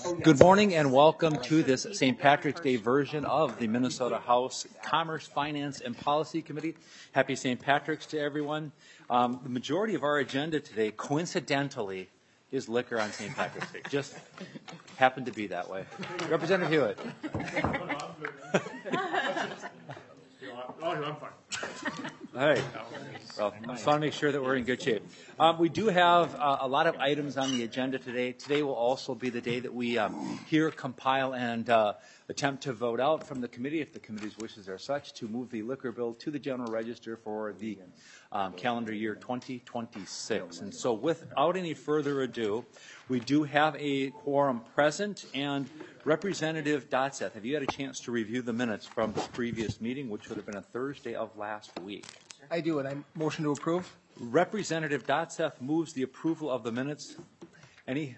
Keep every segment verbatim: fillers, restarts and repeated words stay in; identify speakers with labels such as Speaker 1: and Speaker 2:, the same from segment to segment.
Speaker 1: Good morning and welcome to this Saint Patrick's Day version of the Minnesota House Commerce, Finance, and Policy Committee. Happy Saint Patrick's to everyone. Um, the majority of our agenda today, coincidentally, is liquor on Saint Patrick's Day. Just happened to be that way. Representative Hewitt.
Speaker 2: Oh, I'm fine.
Speaker 1: All right. Well, I just want to make sure that we're in good shape. Um, we do have uh, a lot of items on the agenda today. Today will also be the day that we um, hear, compile, and uh, attempt to vote out from the committee, if the committee's wishes are such, to move the liquor bill to the general register for the um, calendar year twenty twenty-six. And so without any further ado, we do have a quorum present, and Representative Dotseth, have you had a chance to review the minutes from the previous meeting, which would have been a Thursday of last week?
Speaker 3: I do, and I motion to approve.
Speaker 1: Representative Dotseth moves the approval of the minutes. Any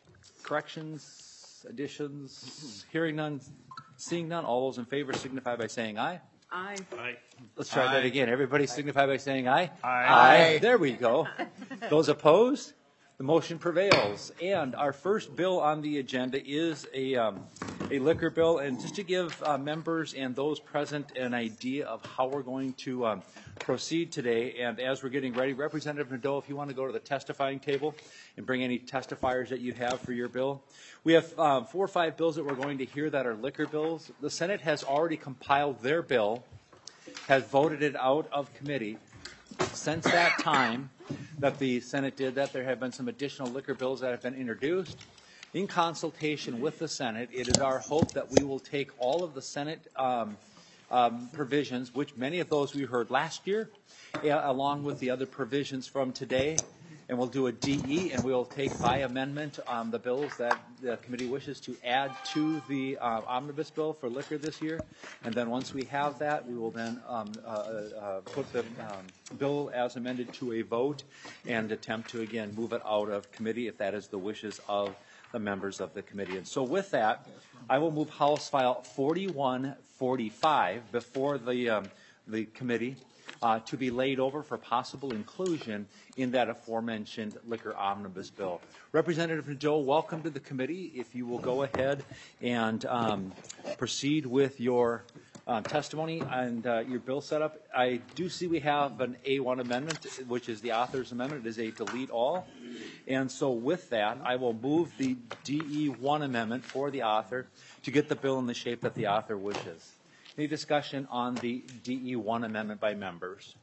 Speaker 1: corrections, additions? Hearing none, seeing none, all those in favor signify by saying aye.
Speaker 4: Aye.
Speaker 2: Aye.
Speaker 1: Let's try
Speaker 2: Aye.
Speaker 1: that again. Everybody signify by saying aye.
Speaker 2: Aye.
Speaker 1: Aye. There we go. Those opposed? The motion prevails. And our first bill on the agenda is a, um, a liquor bill. And just to give uh, members and those present an idea of how we're going to um, proceed today, and as we're getting ready, Representative Nadeau, if you want to go to the testifying table and bring any testifiers that you have for your bill. We have um, four or five bills that we're going to hear that are liquor bills. The Senate has already compiled their bill, has voted it out of committee. Since that time that the Senate did that, there have been some additional liquor bills that have been introduced. In consultation with the Senate, it is our hope that we will take all of the Senate um, um, provisions, which many of those we heard last year, yeah, along with the other provisions from today, and we'll do a D E, and we'll take by amendment um, the bills that the committee wishes to add to the uh, omnibus bill for liquor this year. And then once we have that, we will then um, uh, uh, put the um, bill as amended to a vote and attempt to, again, move it out of committee if that is the wishes of the members of the committee. And so with that, I will move House File forty-one forty-five before the, um, the committee Uh, to be laid over for possible inclusion in that aforementioned liquor omnibus bill. Representative Nadeau, welcome to the committee. If you will go ahead and um, proceed with your uh, testimony and uh, your bill setup. I do see we have an A one amendment, which is the author's amendment. It is a delete all. And so with that, I will move the D E one amendment for the author to get the bill in the shape that the author wishes. Any discussion on the D E one amendment by members?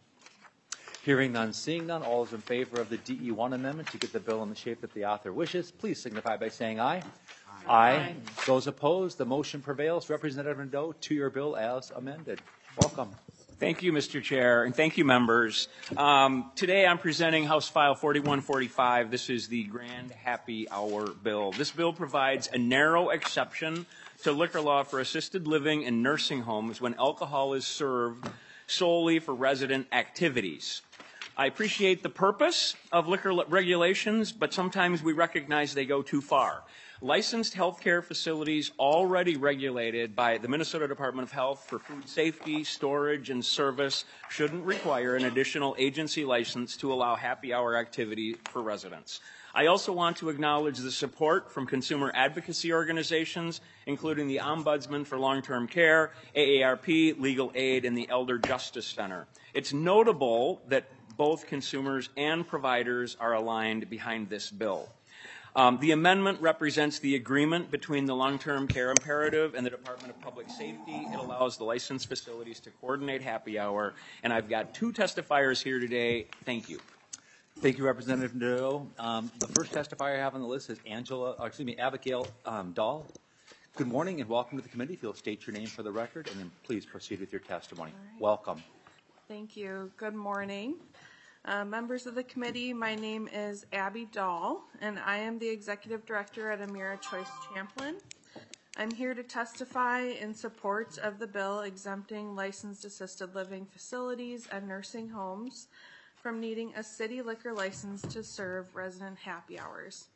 Speaker 1: Hearing none, seeing none, all those in favor of the D E one amendment to get the bill in the shape that the author wishes, please signify by saying aye. Aye. Aye. Aye. Those opposed, the motion prevails. Representative Nadeau, to your bill as amended. Welcome.
Speaker 5: Thank you, Mister Chair, and thank you, members. Um, today I'm presenting House File forty-one forty-five. This is the Grand Happy Hour bill. This bill provides a narrow exception to liquor law for assisted living and nursing homes when alcohol is served solely for resident activities. I appreciate the purpose of liquor regulations, but sometimes we recognize they go too far. Licensed healthcare facilities already regulated by the Minnesota Department of Health for food safety, storage, and service shouldn't require an additional agency license to allow happy hour activity for residents. I also want to acknowledge the support from consumer advocacy organizations, including the Ombudsman for Long-Term Care, A A R P, Legal Aid, and the Elder Justice Center. It's notable that both consumers and providers are aligned behind this bill. Um, the amendment represents the agreement between the long-term care imperative and the Department of Public Safety. It allows the licensed facilities to coordinate happy hour, and I've got two testifiers here today. Thank you.
Speaker 1: Thank you, Representative Nadeau. Um, the first testifier I have on the list is Angela, or excuse me, Abigail um, Dahl. Good morning and welcome to the committee. If you'll state your name for the record, and then please proceed with your testimony.
Speaker 4: Right.
Speaker 1: Welcome.
Speaker 4: Thank you. Good morning. Uh, members of the committee, my name is Abby Dahl, and I am the Executive Director at Amira Choice Champlin. I'm here to testify in support of the bill exempting licensed assisted living facilities and nursing homes from needing a city liquor license to serve resident happy hours.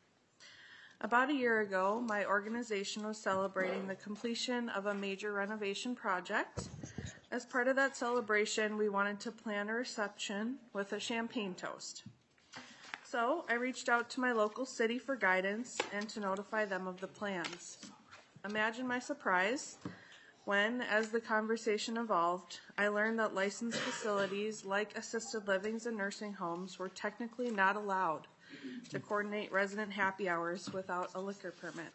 Speaker 4: About a year ago, my organization was celebrating the completion of a major renovation project. As part of that celebration, we wanted to plan a reception with a champagne toast. So I reached out to my local city for guidance and to notify them of the plans. Imagine my surprise when, as the conversation evolved, I learned that licensed facilities like assisted livings and nursing homes were technically not allowed to coordinate resident happy hours without a liquor permit.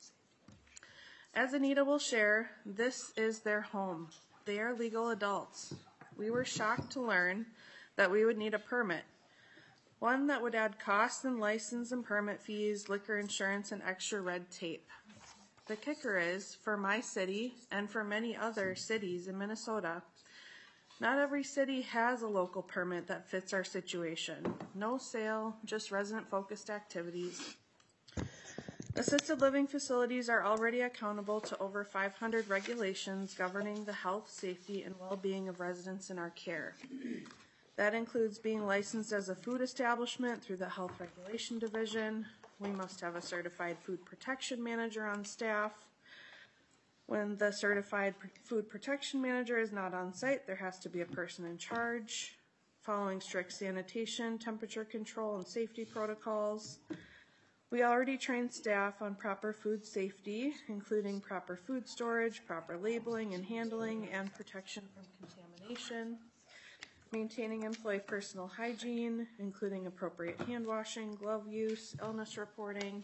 Speaker 4: As Anita will share, this is their home. They are legal adults. We were shocked to learn that we would need a permit, one that would add costs and license and permit fees, liquor insurance, and extra red tape. The kicker is, for my city and for many other cities in Minnesota, not every city has a local permit that fits our situation. No sale, just resident-focused activities. Assisted living facilities are already accountable to over five hundred regulations governing the health, safety, and well-being of residents in our care. That includes being licensed as a food establishment through the Health Regulation Division. We must have a certified food protection manager on staff. When the certified food protection manager is not on site, there has to be a person in charge, following strict sanitation, temperature control, and safety protocols. We already train staff on proper food safety, including proper food storage, proper labeling and handling, and protection from contamination. Maintaining employee personal hygiene, including appropriate hand washing, glove use, illness reporting.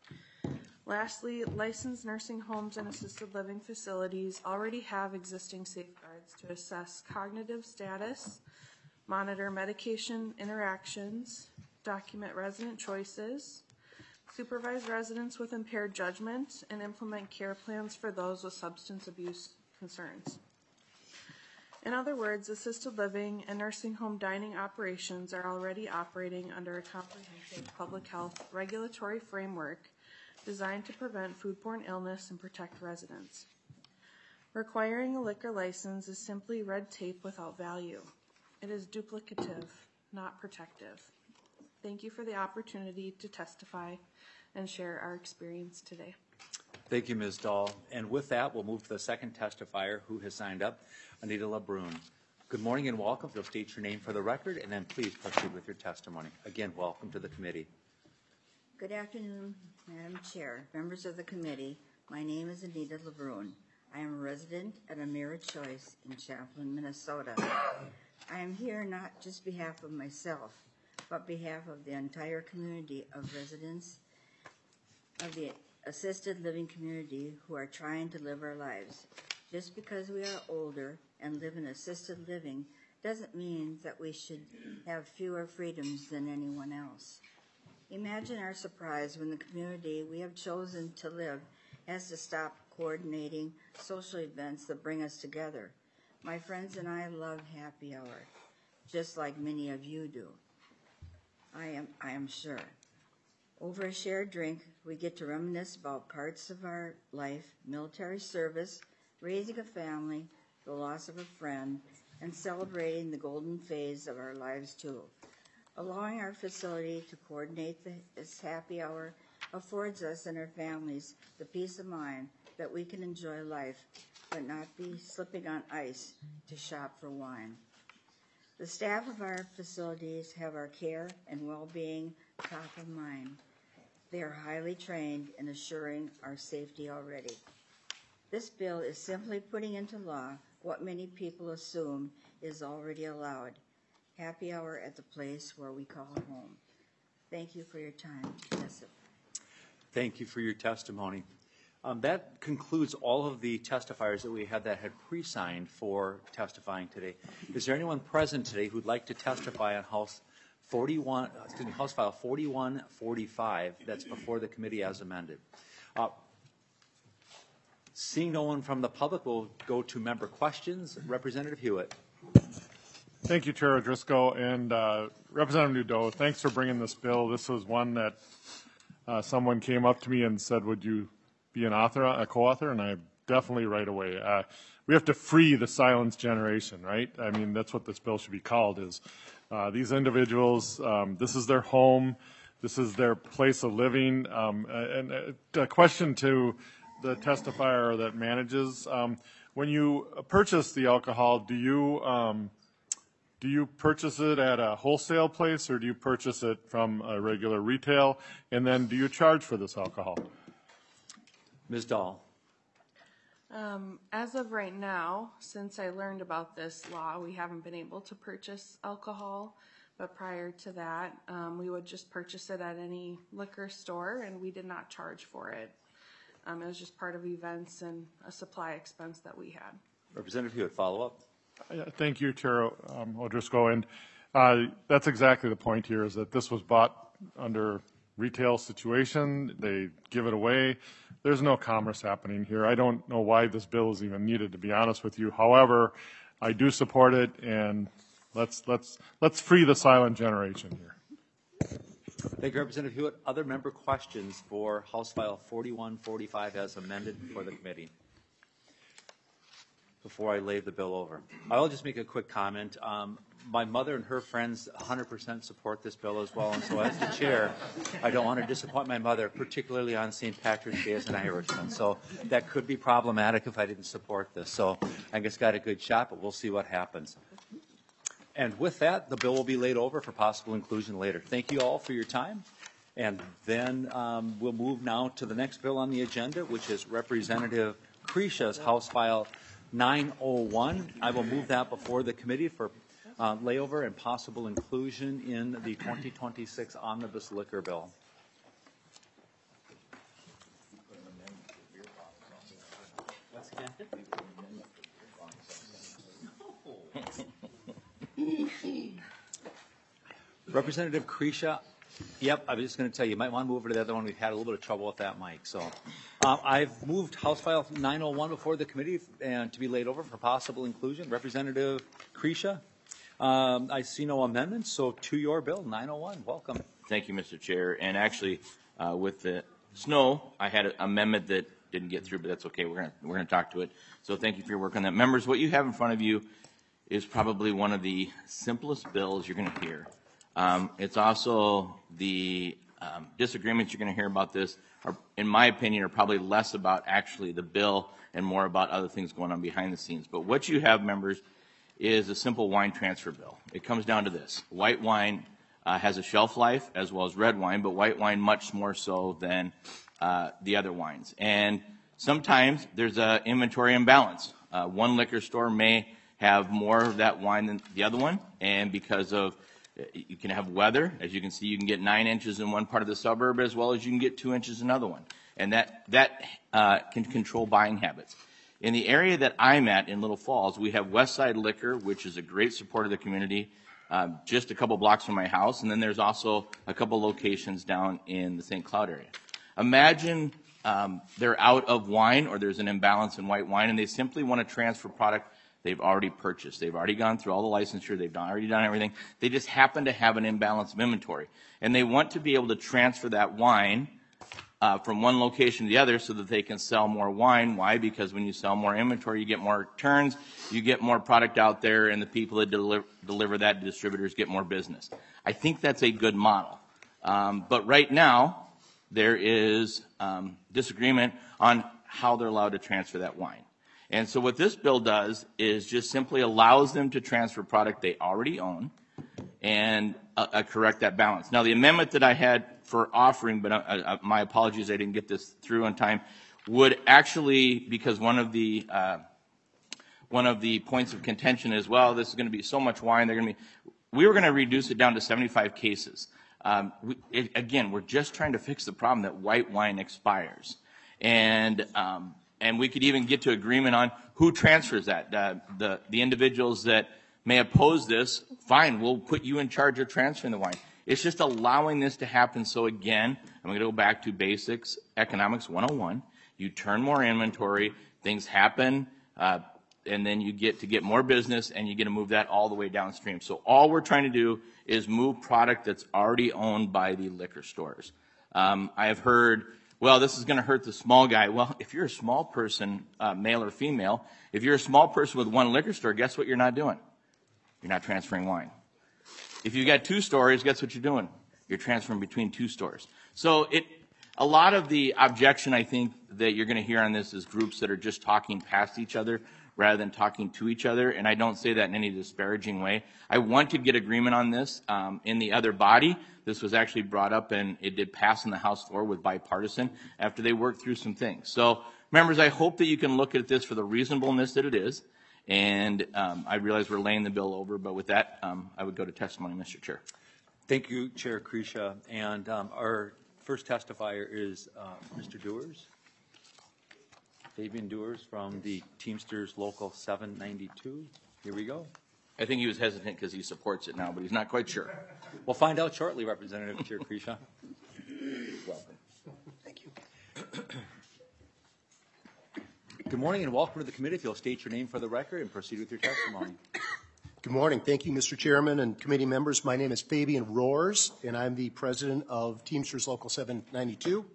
Speaker 4: Lastly, licensed nursing homes and assisted living facilities already have existing safeguards to assess cognitive status, monitor medication interactions, document resident choices, supervise residents with impaired judgment, and implement care plans for those with substance abuse concerns. In other words, assisted living and nursing home dining operations are already operating under a comprehensive public health regulatory framework designed to prevent foodborne illness and protect residents. Requiring a liquor license is simply red tape without value. It is duplicative, not protective. Thank you for the opportunity to testify and share our experience today.
Speaker 1: Thank you, Miz Dahl. And with that, we'll move to the second testifier who has signed up, Anita LeBrun. Good morning and welcome. You'll state your name for the record, and then please proceed with your testimony. Again, welcome to the committee.
Speaker 6: Good afternoon, Madam Chair, members of the committee. My name is Anita LeBrun. I am a resident at Amira Choice in Champlin, Minnesota. I am here not just behalf of myself, but behalf of the entire community of residents of the assisted living community who are trying to live our lives. Just because we are older and live in assisted living doesn't mean that we should have fewer freedoms than anyone else. Imagine our surprise when the community we have chosen to live has to stop coordinating social events that bring us together. My friends and I love happy hour, just like many of you do. I am, I am sure. Over a shared drink, we get to reminisce about parts of our life, military service, raising a family, the loss of a friend, and celebrating the golden phase of our lives too. Allowing our facility to coordinate this happy hour affords us and our families the peace of mind that we can enjoy life, but not be slipping on ice to shop for wine. The staff of our facilities have our care and well-being top of mind. They are highly trained in assuring our safety already. This bill is simply putting into law what many people assume is already allowed. Happy hour at the place where we call home. Thank you for your time. Yes.
Speaker 1: Thank you for your testimony. Um, that concludes all of the testifiers that we had that had pre-signed for testifying today. Is there anyone present today who'd like to testify on House forty-one, excuse me, House File forty-one forty-five that's before the committee as amended? Uh, seeing no one from the public, we'll go to member questions. Representative Hewitt.
Speaker 2: Thank you, Chair O'Driscoll, and uh, Representative Nadeau. Thanks for bringing this bill. This was one that uh, someone came up to me and said, would you be an author, a co-author? And I definitely right away. Uh, we have to free the silence generation, right? I mean, that's what this bill should be called, is uh, these individuals, um, this is their home, this is their place of living. Um, and a question to the testifier that manages, um, when you purchase the alcohol, do you um, do you purchase it at a wholesale place or do you purchase it from a regular retail? And then do you charge for this alcohol?
Speaker 1: Miz Dahl.
Speaker 4: Um, as of right now, since I learned about this law, we haven't been able to purchase alcohol. But prior to that, um, we would just purchase it at any liquor store, and we did not charge for it. Um, it was just part of events and a supply expense that we had.
Speaker 1: Representative Hewitt, follow up.
Speaker 2: Uh, Thank you, Chair um, O'Driscoll. And uh, that's exactly the point here, is that this was bought under retail situation. They give it away. There's no commerce happening here. I don't know why this bill is even needed, to be honest with you. However, I do support it, and let's let's let's free the silent generation here.
Speaker 1: Thank you, Representative Hewitt. Other member questions for House File forty-one forty-five as amended before the committee? Before I lay the bill over, I'll just make a quick comment. Um, my mother and her friends one hundred percent support this bill as well, and so as the chair, I don't want to disappoint my mother, particularly on Saint Patrick's Day as an Irishman. So that could be problematic if I didn't support this. So I guess got a good shot, but we'll see what happens. And with that, the bill will be laid over for possible inclusion later. Thank you all for your time. And then um, we'll move now to the next bill on the agenda, which is Representative Krisha's House File nine oh one. I will move that before the committee for uh, layover and possible inclusion in the twenty twenty-six Omnibus Liquor Bill. Representative Krisha, yep, I was just going to tell you, you might want to move over to the other one. We've had a little bit of trouble with that mic. So uh, I've moved House File nine oh one before the committee and to be laid over for possible inclusion. Representative Krisha, um, I see no amendments, so to your bill, nine oh one. Welcome.
Speaker 7: Thank you, Mister Chair. And actually, uh, with the snow, I had an amendment that didn't get through, but that's okay. We're going to we're going to talk to it. So thank you for your work on that. Members, what you have in front of you is probably one of the simplest bills you're going to hear. Um, it's also the um, disagreements you're going to hear about this, are, in my opinion, are probably less about actually the bill and more about other things going on behind the scenes. But what you have, members, is a simple wine transfer bill. It comes down to this. White wine uh, has a shelf life as well as red wine, but white wine much more so than uh, the other wines. And sometimes there's an inventory imbalance. Uh, one liquor store may have more of that wine than the other one, and because of you can have weather. As you can see, you can get nine inches in one part of the suburb as well as you can get two inches in another one. And that, that uh, can control buying habits. In the area that I'm at in Little Falls, we have Westside Liquor, which is a great support of the community, um, just a couple blocks from my house. And then there's also a couple locations down in the Saint Cloud area. Imagine um, they're out of wine or there's an imbalance in white wine and they simply want to transfer product they've already purchased. They've already gone through all the licensure. They've done, already done everything. They just happen to have an imbalance of inventory. And they want to be able to transfer that wine uh, from one location to the other so that they can sell more wine. Why? Because when you sell more inventory, you get more turns, you get more product out there, and the people that deliver, deliver that to distributors get more business. I think that's a good model. Um, but right now, there is um, disagreement on how they're allowed to transfer that wine. And so what this bill does is just simply allows them to transfer product they already own and uh, uh, correct that balance. Now, the amendment that I had for offering, but uh, uh, my apologies, I didn't get this through on time, would actually, because one of the uh, one of the points of contention is, well, this is going to be so much wine, they're going to be, we were going to reduce it down to seventy-five cases. Um, we, it, again, we're just trying to fix the problem that white wine expires. And um, And we could even get to agreement on who transfers that. Uh, the, the individuals that may oppose this, fine, we'll put you in charge of transferring the wine. It's just allowing this to happen. So again, I'm going to go back to basics, economics one oh one. You turn more inventory, things happen, uh, and then you get to get more business, and you get to move that all the way downstream. So all we're trying to do is move product that's already owned by the liquor stores. Um, I have heard, well, this is going to hurt the small guy. Well, if you're a small person, uh, male or female, if you're a small person with one liquor store, guess what you're not doing? You're not transferring wine. If you've got two stores, guess what you're doing? You're transferring between two stores. So it, a lot of the objection, I think, that you're going to hear on this is groups that are just talking past each other rather than talking to each other, and I don't say that in any disparaging way. I want to get agreement on this um, in the other body. This was actually brought up, and it did pass on the House floor with bipartisan after they worked through some things. So, members, I hope that you can look at this for the reasonableness that it is, and um, I realize we're laying the bill over, but with that, um, I would go to testimony, Mister Chair.
Speaker 1: Thank you, Chair Kresha. And um, our first testifier is uh, Mister Dewars. Fabian Dewars from the Teamsters Local seven ninety-two. Here we go.
Speaker 7: I think he was hesitant because he supports it now, but he's not quite sure.
Speaker 1: We'll find out shortly, Representative Chair Kresha.
Speaker 7: Welcome.
Speaker 3: Thank you.
Speaker 1: Good morning and welcome to the committee. If you'll state your name for the record and proceed with your testimony.
Speaker 3: Good morning. Thank you, Mister Chairman and committee members. My name is Fabian Roars, and I'm the president of Teamsters Local seven ninety-two.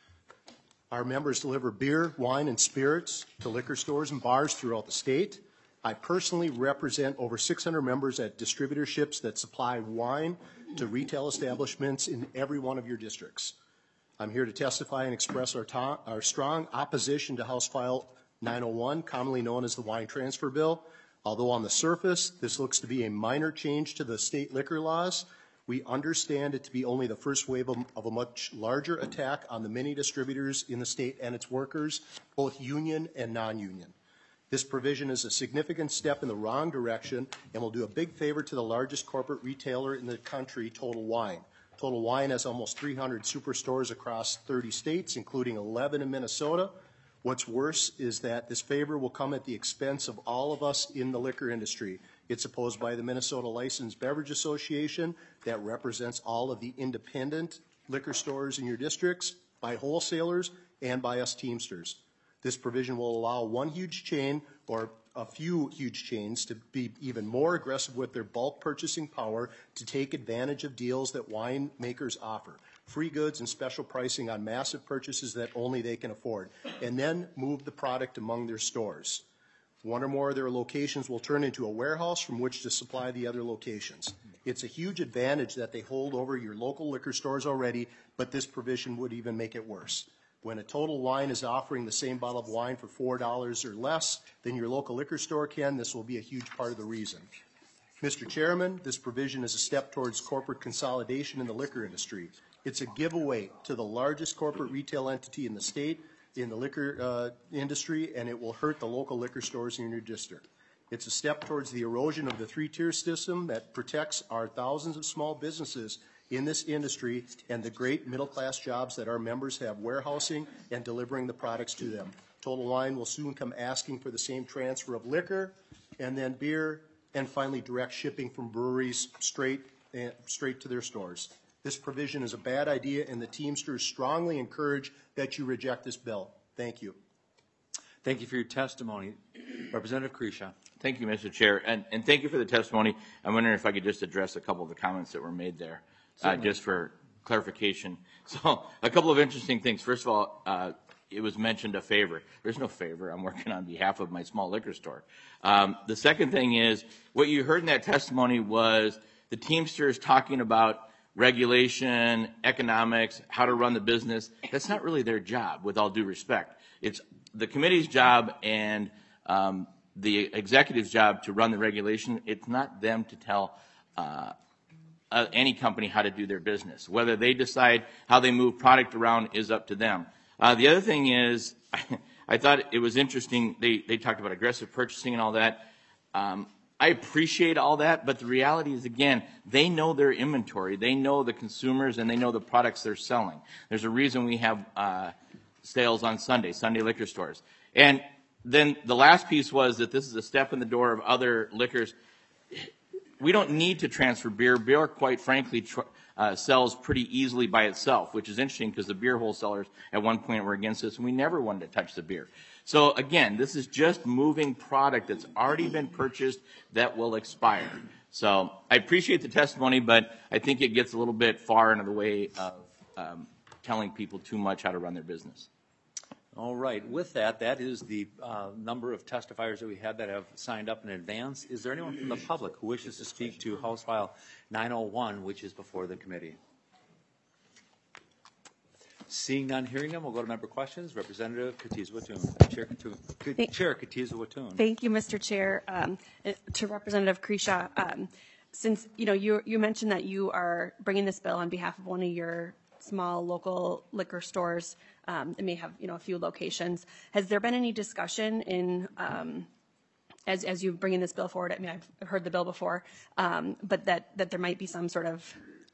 Speaker 3: Our members deliver beer, wine, and spirits to liquor stores and bars throughout the state. I personally represent over six hundred members at distributorships that supply wine to retail establishments in every one of your districts. I'm here to testify and express our, our strong opposition to House File nine oh one, commonly known as the Wine Transfer Bill. Although on the surface, this looks to be a minor change to the state liquor laws, we understand it to be only the first wave of, of a much larger attack on the many distributors in the state and its workers, both union and non-union. This provision is a significant step in the wrong direction and will do a big favor to the largest corporate retailer in the country, Total Wine. Total Wine has almost three hundred superstores across thirty states, including eleven in Minnesota. What's worse is that this favor will come at the expense of all of us in the liquor industry. It's opposed by the Minnesota Licensed Beverage Association that represents all of the independent liquor stores in your districts, by wholesalers, and by us Teamsters. This provision will allow one huge chain or a few huge chains to be even more aggressive with their bulk purchasing power to take advantage of deals that winemakers offer. Free goods and special pricing on massive purchases that only they can afford, and then move the product among their stores. One or more of their locations will turn into a warehouse from which to supply the other locations. It's a huge advantage that they hold over your local liquor stores already, but this provision would even make it worse. When a Total Wine is offering the same bottle of wine for four dollars or less than your local liquor store can, this will be a huge part of the reason. Mister Chairman, this provision is a step towards corporate consolidation in the liquor industry. It's a giveaway to the largest corporate retail entity in the state in the liquor uh, industry, and it will hurt the local liquor stores in your district. It's a step towards the erosion of the three-tier system that protects our thousands of small businesses in this industry and the great middle-class jobs that our members have warehousing and delivering the products to them. Total Wine will soon come asking for the same transfer of liquor and then beer and finally direct shipping from breweries straight, uh, straight to their stores. This provision is a bad idea, and the Teamsters strongly encourage that you reject this bill. Thank you.
Speaker 1: Thank you for your testimony. Representative Kresha.
Speaker 7: Thank you, Mister Chair, and, and thank you for the testimony. I'm wondering if I could just address a couple of the comments that were made there, uh, just for clarification. So a couple of interesting things. First of all, uh, it was mentioned a favor. There's no favor. I'm working on behalf of my small liquor store. Um, the second thing is, what you heard in that testimony was the Teamsters talking about regulation, economics, how to run the business. That's not really their job, with all due respect. It's the committee's job and um, the executive's job to run the regulation. It's not them to tell uh, uh, any company how to do their business. Whether they decide how they move product around is up to them. Uh, the other thing is, I thought it was interesting, they, they talked about aggressive purchasing and all that. Um, I appreciate all that, but the reality is, again, they know their inventory, they know the consumers, and they know the products they're selling. There's a reason we have uh, sales on Sunday, Sunday liquor stores. And then the last piece was that this is a step in the door of other liquors. We don't need to transfer beer. Beer, quite frankly, tr uh, sells pretty easily by itself, which is interesting because the beer wholesalers at one point were against this, and we never wanted to touch the beer. So again, this is just moving product that's already been purchased that will expire. So I appreciate the testimony, but I think it gets a little bit far into the way of um, telling people too much how to run their business.
Speaker 1: All right. With that, that is the uh, number of testifiers that we had that have signed up in advance. Is there anyone from the public who wishes to speak to House File nine oh one, which is before the committee? Seeing none, hearing none, we'll go to member questions. Representative Katiza-Watun. Chair Katu- Chair Katiza-Watun.
Speaker 8: Thank you, Mister Chair. Um, to Representative Krisha, um, since you know you you mentioned that you are bringing this bill on behalf of one of your small local liquor stores, um, it may have you know a few locations. Has there been any discussion in um, as as you bringing this bill forward? I mean, I've heard the bill before, um, but that that there might be some sort of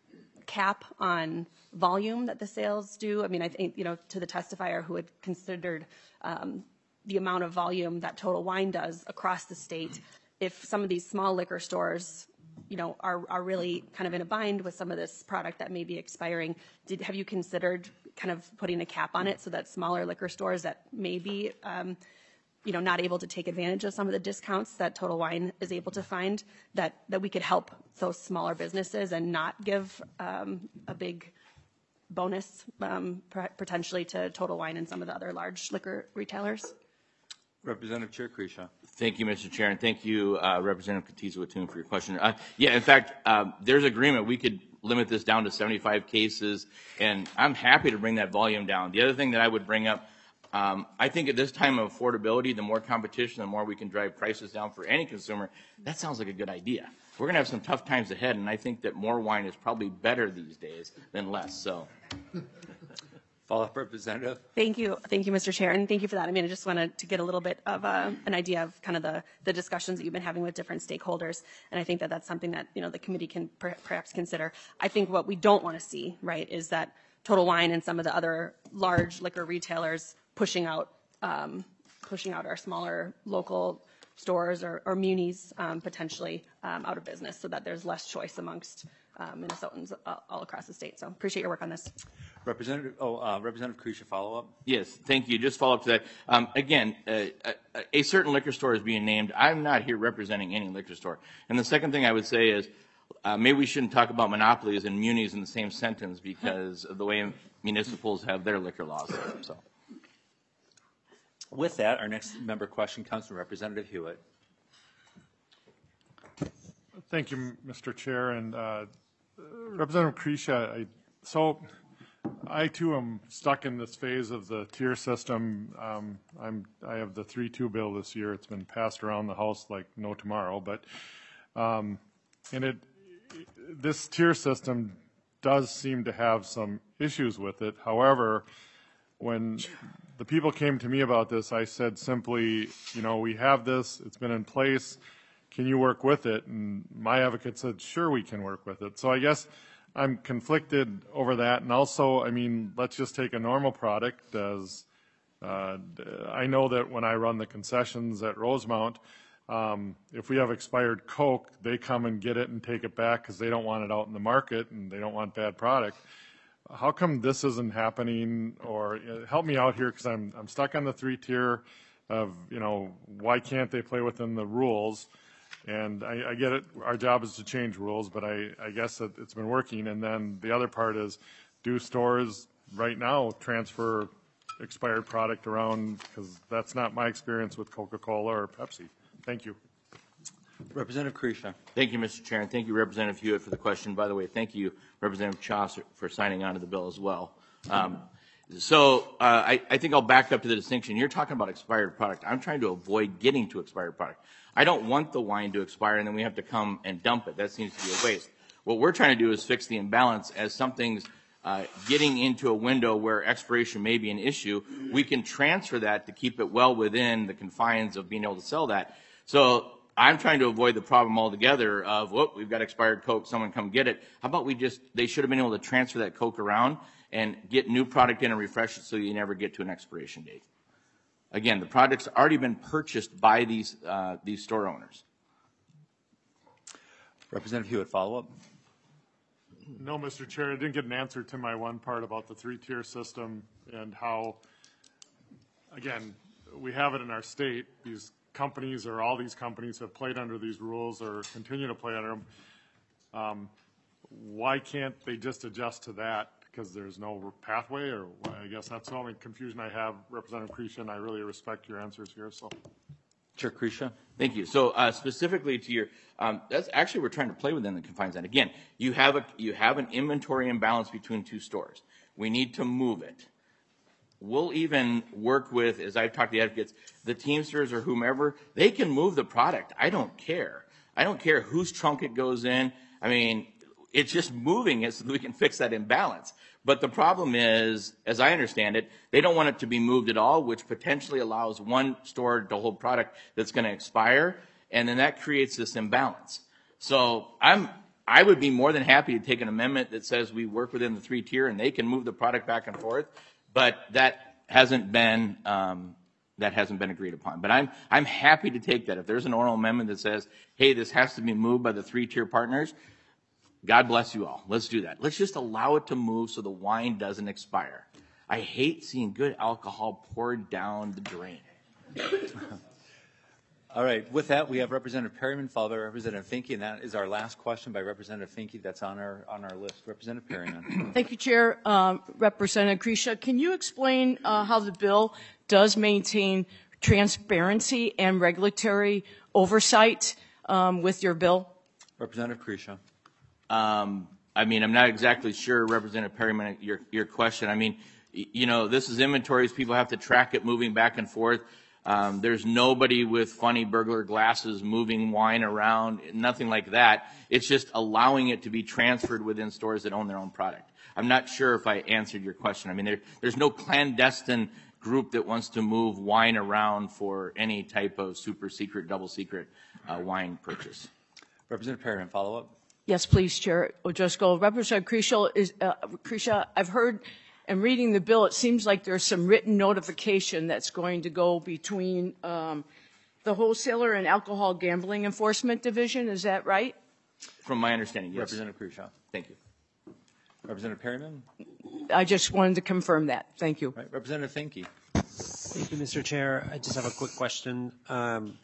Speaker 8: cap on volume that the sales do. I mean, I think, you know, to the testifier who had considered um, the amount of volume that Total Wine does across the state, if some of these small liquor stores, you know, are, are really kind of in a bind with some of this product that may be expiring, did have you considered kind of putting a cap on it so that smaller liquor stores that may be um, you know, not able to take advantage of some of the discounts that Total Wine is able to find, that, that we could help those smaller businesses and not give um, a big bonus um, potentially to Total Wine and some of the other large liquor retailers?
Speaker 1: Representative Chair Krisha.
Speaker 7: Thank you, Mister Chair, and thank you, uh, Representative Katiza-Watun, for your question. Uh, yeah, in fact, uh, there's agreement. We could limit this down to seventy-five cases, and I'm happy to bring that volume down. The other thing that I would bring up, Um, I think at this time of affordability, the more competition, the more we can drive prices down for any consumer. That sounds like a good idea. We're going to have some tough times ahead, and I think that more wine is probably better these days than less. So,
Speaker 1: Follow-up, Representative.
Speaker 8: Thank you. Thank you, Mister Chair, and thank you for that. I mean, I just wanted to get a little bit of uh, an idea of kind of the, the discussions that you've been having with different stakeholders, and I think that that's something that, you know, the committee can per perhaps consider. I think what we don't want to see, right, is that Total Wine and some of the other large liquor retailers pushing out um, pushing out our smaller local stores or, or munis um, potentially um, out of business, so that there's less choice amongst uh, Minnesotans uh, all across the state. So appreciate your work on this.
Speaker 1: Representative, oh, uh, Representative Krisha, follow up.
Speaker 7: yes, thank you. Just follow up to that. Um, again, uh, a, a certain liquor store is being named. I'm not here representing any liquor store. And the second thing I would say is uh, maybe we shouldn't talk about monopolies and munis in the same sentence because of the way municipals have their liquor laws. So.
Speaker 1: With that, our next member question comes from Representative Hewitt.
Speaker 2: Thank you, Mister Chair, and uh, Representative Krisha. I, so, I too am stuck in this phase of the tier system. Um, I'm I have the three two bill this year. It's been passed around the House like no tomorrow, but um, and it this tier system does seem to have some issues with it. However, when the people came to me about this, I said simply, you know, we have this, it's been in place, can you work with it? And my advocate said, sure, we can work with it. So I guess I'm conflicted over that. And also, I mean, let's just take a normal product as, uh, I know that when I run the concessions at Rosemount, um, if we have expired Coke, they come and get it and take it back because they don't want it out in the market and they don't want bad product. How come this isn't happening? Or uh, help me out here, because I'm I'm stuck on the three tier of, you know, why can't they play within the rules? And I, I get it. Our job is to change rules, but I I guess that it's been working. And then the other part is, do stores right now transfer expired product around? Because that's not my experience with Coca-Cola or Pepsi. Thank you.
Speaker 1: Representative Krisha.
Speaker 7: Thank you, Mister Chair, and thank you, Representative Hewitt, for the question. By the way, thank you, Representative Chaucer, for signing on to the bill as well. Um, so uh, I, I think I'll back up to the distinction. You're talking about expired product. I'm trying to avoid getting to expired product. I don't want the wine to expire and then we have to come and dump it. That seems to be a waste. What we're trying to do is fix the imbalance. As something's uh, getting into a window where expiration may be an issue, we can transfer that to keep it well within the confines of being able to sell that. So I'm trying to avoid the problem altogether of, whoop, we've got expired Coke, someone come get it. How about we just, they should have been able to transfer that Coke around and get new product in and refresh it so you never get to an expiration date. Again, the product's already been purchased by these, uh, these store owners.
Speaker 1: Representative Hewitt, follow up.
Speaker 2: No, Mister Chair, I didn't get an answer to my one part about the three-tier system and how, again, we have it in our state. These companies or all these companies have played under these rules or continue to play under them. Um, why can't they just adjust to that? Because there's no pathway, or I guess that's the only confusion I have, Representative Krisha, and I really respect your answers here. So,
Speaker 1: Chair Krisha.
Speaker 7: Thank you. So uh, specifically to your, um, that's actually we're trying to play within the confines. And again, you have a you have an inventory imbalance between two stores. We need to move it. We'll even work with, as I've talked to the advocates, the Teamsters or whomever, they can move the product. I don't care. I don't care whose trunk it goes in. I mean, it's just moving it so that we can fix that imbalance. But the problem is, as I understand it, they don't want it to be moved at all, which potentially allows one store to hold product that's going to expire, and then that creates this imbalance. So I'm, I would be more than happy to take an amendment that says we work within the three tier and they can move the product back and forth, but that hasn't been um, that hasn't been agreed upon. But I'm I'm happy to take that. If there's an oral amendment that says, hey, this has to be moved by the three tier partners, God bless you all. Let's do that. Let's just allow it to move so the wine doesn't expire. I hate seeing good alcohol poured down the drain.
Speaker 1: All right, with that, we have Representative Perryman followed by Representative Finke, and that is our last question by Representative Finke that's on our on our list. Representative Perryman.
Speaker 9: Thank you, Chair. Um, Representative Krisha, can you explain uh, how the bill does maintain transparency and regulatory oversight um, with your bill?
Speaker 1: Representative Krisha.
Speaker 7: Um, I mean, I'm not exactly sure, Representative Perryman, your your question. I mean, you know, this is inventories. People have to track it moving back and forth. Um, there's nobody with funny burglar glasses moving wine around, nothing like that. It's just allowing it to be transferred within stores that own their own product. I'm not sure if I answered your question. I mean, there, there's no clandestine group that wants to move wine around for any type of super secret, double secret uh, wine purchase.
Speaker 1: Representative Perryman, follow up.
Speaker 9: Yes, please, Chair O'Driscoll. Representative Krisha, is, uh, Krisha, I've heard and reading the bill, it seems like there's some written notification that's going to go between um, the wholesaler and alcohol gambling enforcement division. Is that right?
Speaker 7: From my understanding, yes.
Speaker 1: Representative Krisha.
Speaker 7: Thank you.
Speaker 1: Representative Perryman.
Speaker 9: I just wanted to confirm that. Thank you.
Speaker 1: Right. Representative Finke.
Speaker 10: Thank you, Mister Chair. I just have a quick question. Um,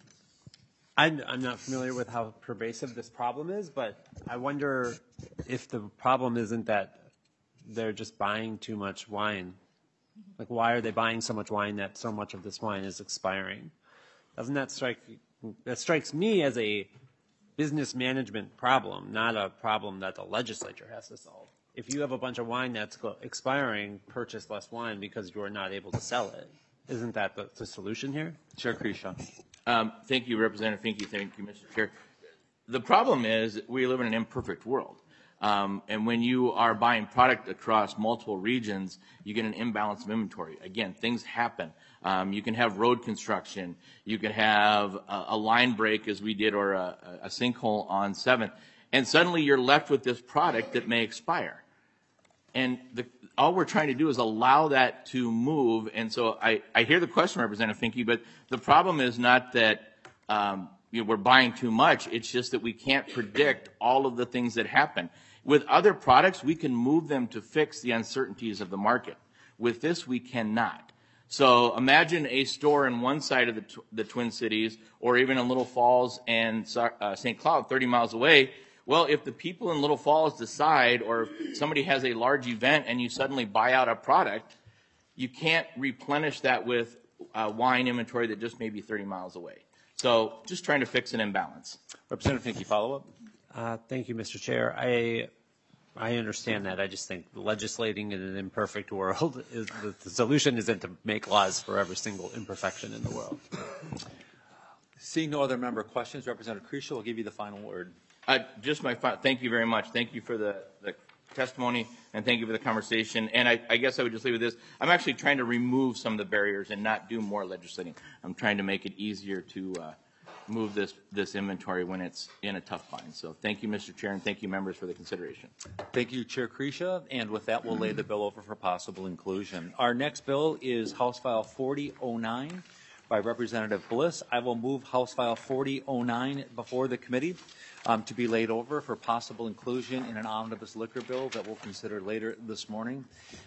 Speaker 10: I'm, I'm not familiar with how pervasive this problem is, but I wonder if the problem isn't that they're just buying too much wine. Like, why are they buying so much wine that so much of this wine is expiring? Doesn't that strike, that strikes me as a business management problem, not a problem that the legislature has to solve. If you have a bunch of wine that's expiring, purchase less wine because you are not able to sell it. Isn't that the, the solution here?
Speaker 1: Chair Krisha.
Speaker 7: Um, thank you, Representative Finke. Thank you, Mister Chair. The problem is we live in an imperfect world. Um, and when you are buying product across multiple regions, you get an imbalance of inventory. Again, things happen. Um, you can have road construction. You can have a, a line break, as we did, or a, a sinkhole on seventh. And suddenly you're left with this product that may expire. And the, all we're trying to do is allow that to move. And so I, I hear the question, Representative Finke, but the problem is not that um, you know, we're buying too much. It's just that we can't predict all of the things that happen. With other products, we can move them to fix the uncertainties of the market. With this, we cannot. So imagine a store in one side of the, tw the Twin Cities, or even in Little Falls and uh, Saint Cloud, thirty miles away. Well, if the people in Little Falls decide, or if somebody has a large event and you suddenly buy out a product, you can't replenish that with uh, wine inventory that just may be thirty miles away. So just trying to fix an imbalance.
Speaker 1: Representative Finke, follow up.
Speaker 10: Uh, thank you, Mister Chair. I I understand that. I just think legislating in an imperfect world is the, the solution isn't to make laws for every single imperfection in the world.
Speaker 1: Seeing no other member questions, Representative Krisha will give you the final word.
Speaker 7: Uh, just my final, thank you very much. Thank you for the, the testimony, and thank you for the conversation. And I, I guess I would just leave with this. I'm actually trying to remove some of the barriers and not do more legislating. I'm trying to make it easier to uh, move this, this inventory when it's in a tough bind. So thank you, Mister Chair, and thank you, members, for the consideration.
Speaker 1: Thank you, Chair Krisha. And with that, we'll lay the bill over for possible inclusion. Our next bill is House File forty oh nine by Representative Bliss. I will move House File forty oh nine before the committee um, to be laid over for possible inclusion in an omnibus liquor bill that we'll consider later this morning.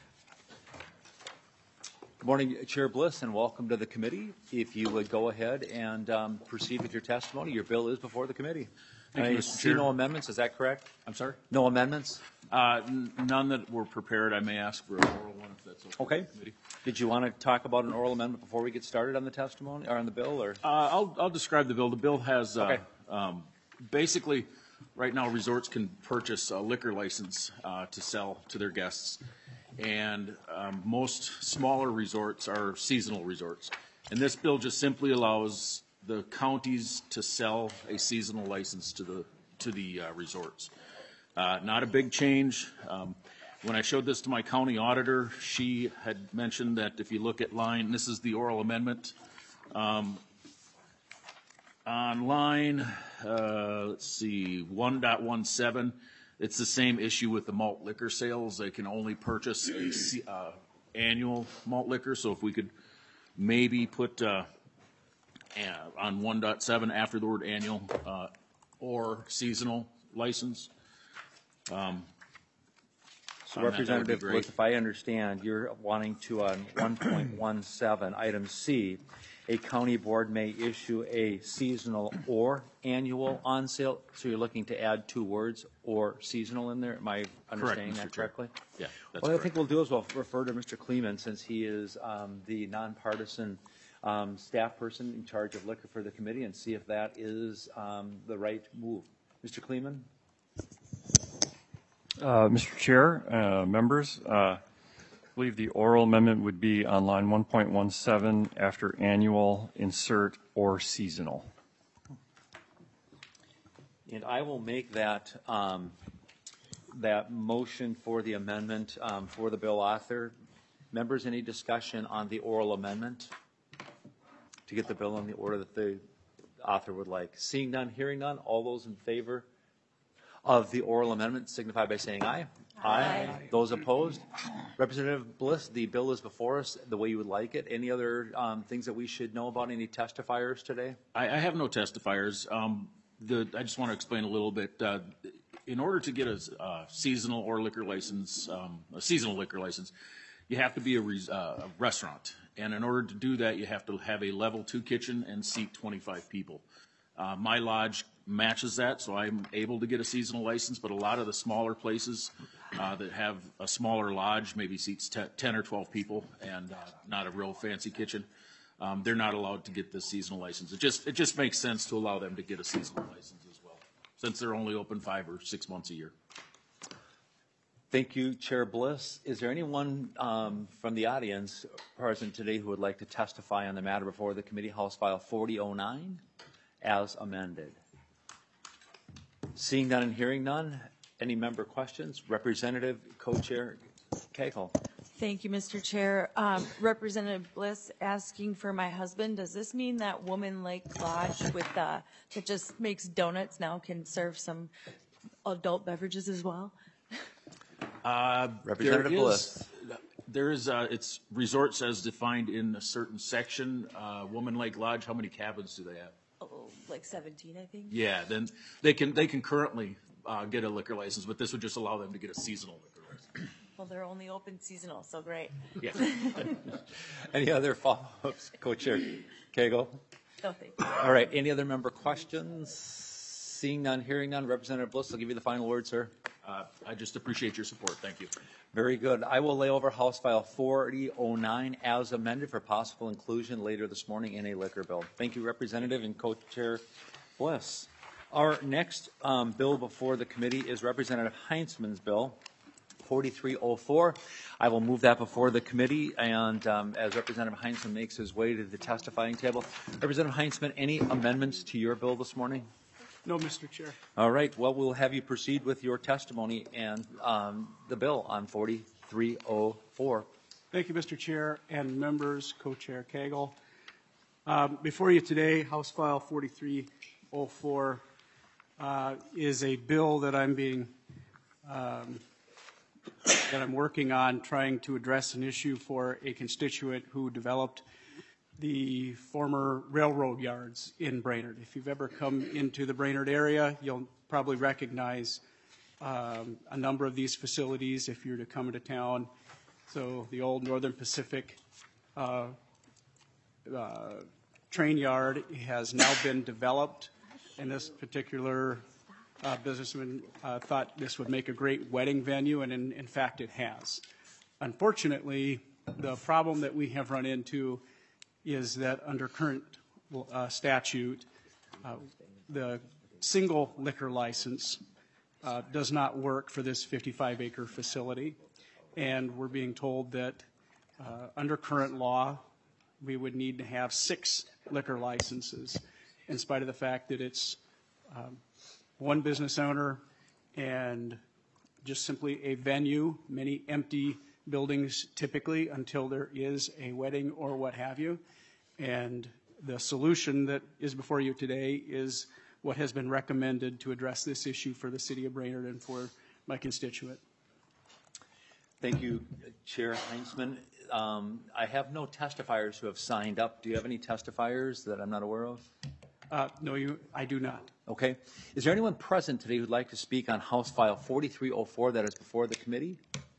Speaker 1: Good morning, Chair Bliss, and welcome to the committee. If you would go ahead and um, proceed with your testimony, your bill is before the committee.
Speaker 11: Thank
Speaker 1: I
Speaker 11: you, Mister
Speaker 1: see
Speaker 11: Chair.
Speaker 1: no amendments. Is that correct?
Speaker 11: I'm sorry?
Speaker 1: No amendments?
Speaker 11: Uh, n- none that were prepared. I may ask for an oral one if that's okay.
Speaker 1: Okay.
Speaker 11: with the committee.
Speaker 1: Did you want to talk about an oral amendment before we get started on the testimony or on the bill, or?
Speaker 11: Uh, I'll, I'll describe the bill. The bill has, uh,
Speaker 1: Okay.
Speaker 11: um, basically, right now resorts can purchase a liquor license uh, to sell to their guests. and um, most smaller resorts are seasonal resorts. And this bill just simply allows the counties to sell a seasonal license to the to the uh, resorts. Uh, not a big change. Um, when I showed this to my county auditor, she had mentioned that if you look at line, this is the oral amendment. Um, on line, uh, let's see, one point one seven, it's the same issue with the malt liquor sales. They can only purchase a uh, annual malt liquor. So if we could maybe put uh, on one point seven after the word annual uh, or seasonal license. Um,
Speaker 1: So
Speaker 11: on that, that would be
Speaker 1: Representative
Speaker 11: great.
Speaker 1: Bliss, if I understand, you're wanting to, on one point one seven, item C, a county board may issue a seasonal or annual on sale. So you're looking to add two words, or seasonal, in there? Am I understanding
Speaker 11: Mister
Speaker 1: that
Speaker 11: Chair.
Speaker 1: correctly?
Speaker 11: Yeah, that's
Speaker 1: Well, I
Speaker 11: correct.
Speaker 1: think we'll do is we'll refer to Mister Kleeman, since he is um, the nonpartisan um, staff person in charge of liquor for the committee, and see if that is um, the right move. Mister Kleeman?
Speaker 12: Uh, Mister Chair, uh, members, uh, I believe the oral amendment would be on line one point one seven after annual, insert or seasonal.
Speaker 1: And I will make that, um, that motion for the amendment um, for the bill author. Members, any discussion on the oral amendment to get the bill in the order that the author would like? Seeing none, hearing none, all those in favor of the oral amendment signify by saying aye. Aye. Those opposed? Representative Bliss, the bill is before us the way you would like it. Any other um, things that we should know about? Any testifiers today?
Speaker 11: I, I have no testifiers. Um, the, I just want to explain a little bit. Uh, in order to get a uh, seasonal or liquor license, um, a seasonal liquor license, you have to be a, res, uh, a restaurant. And in order to do that, you have to have a level two kitchen and seat twenty-five people. Uh, my lodge matches that, so I'm able to get a seasonal license, but a lot of the smaller places uh, that have a smaller lodge, maybe seats ten or twelve people, and uh, not a real fancy kitchen, um, they're not allowed to get the seasonal license. It just, it just makes sense to allow them to get a seasonal license as well, since they're only open five or six months a year.
Speaker 1: Thank you, Chair Bliss. Is there anyone um, from the audience present today who would like to testify on the matter before the committee, House File forty oh nine, as amended? Seeing none and hearing none, any member questions? Representative Co-Chair Cagle.
Speaker 13: Thank you, Mister Chair. Um, Representative Bliss asking for my husband. Does this mean that Woman Lake Lodge with uh, that just makes donuts now can serve some adult beverages as well?
Speaker 11: Uh,
Speaker 1: Representative
Speaker 11: there is-
Speaker 1: Bliss.
Speaker 11: There is, uh, it's resorts as defined in a certain section. Uh, Woman Lake Lodge, how many cabins do they have?
Speaker 13: Oh, like seventeen, I think.
Speaker 11: Yeah, then they can, they can currently uh, get a liquor license, but this would just allow them to get a seasonal liquor license.
Speaker 13: Well, they're only open seasonal, so great.
Speaker 11: Yeah.
Speaker 1: Any other follow-ups, Co-Chair Cagle?
Speaker 13: No, thank you.
Speaker 1: All right, any other member questions? Seeing none, hearing none, Representative Bliss, I'll give you the final word, sir.
Speaker 11: Uh, I just appreciate your support. Thank you.
Speaker 1: Very good. I will lay over House File forty oh nine as amended for possible inclusion later this morning in a liquor bill. Thank you, Representative and Co-Chair Bliss. Our next um, bill before the committee is Representative Heinzman's bill, forty-three oh four. I will move that before the committee, and um, as Representative Heinzman makes his way to the testifying table. Representative Heinzman, any amendments to your bill this morning?
Speaker 14: No, Mister Chair.
Speaker 1: All right. Well, we'll have you proceed with your testimony and um, the bill on forty-three oh four.
Speaker 14: Thank you, Mister Chair and members, Co-Chair Cagle. Um, before you today, House File forty-three oh four uh, is a bill that I'm being um, that I'm working on, trying to address an issue for a constituent who developed the former railroad yards in Brainerd. If you've ever come into the Brainerd area, you'll probably recognize um, a number of these facilities if you're to come into town. So the old Northern Pacific uh, uh, train yard has now been developed, and this particular uh, businessman uh, thought this would make a great wedding venue, and in, in fact it has. Unfortunately, the problem that we have run into is that under current uh, statute, uh, the single liquor license uh, does not work for this fifty-five acre facility. and we're being told that uh, under current law, we would need to have six liquor licenses, in spite of the fact that it's um, one business owner and just simply a venue, many empty buildings typically until there is a wedding or what have you. And the solution that is before you today is what has been recommended to address this issue for the city of Brainerd and for my constituent.
Speaker 1: Thank you, Chair Heinzman. Um, I have no testifiers who have signed up. Do you have any testifiers that I'm not aware of?
Speaker 14: Uh, no, you, I do not.
Speaker 1: Okay. Is there anyone present today who'd like to speak on House File forty-three oh four that is before the committee?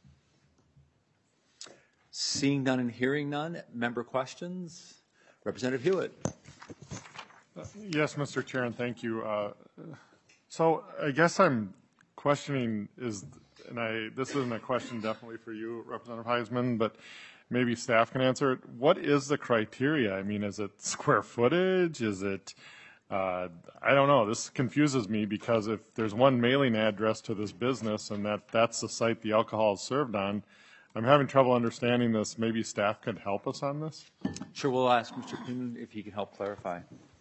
Speaker 1: Seeing none and hearing none, member questions? Representative Hewitt.
Speaker 2: Uh, yes, Mister Chair, and thank you. Uh, so I guess I'm questioning is, and I this isn't a question definitely for you, Representative Heisman, but maybe staff can answer it. What is the criteria? I mean, is it square footage? Is it, uh, I don't know. This confuses me because if there's one mailing address to this business and that that's the site the alcohol is served on, I'm having trouble understanding this. Maybe staff could help us on this?
Speaker 1: Sure, we'll ask Mister Kleeman if he can help clarify.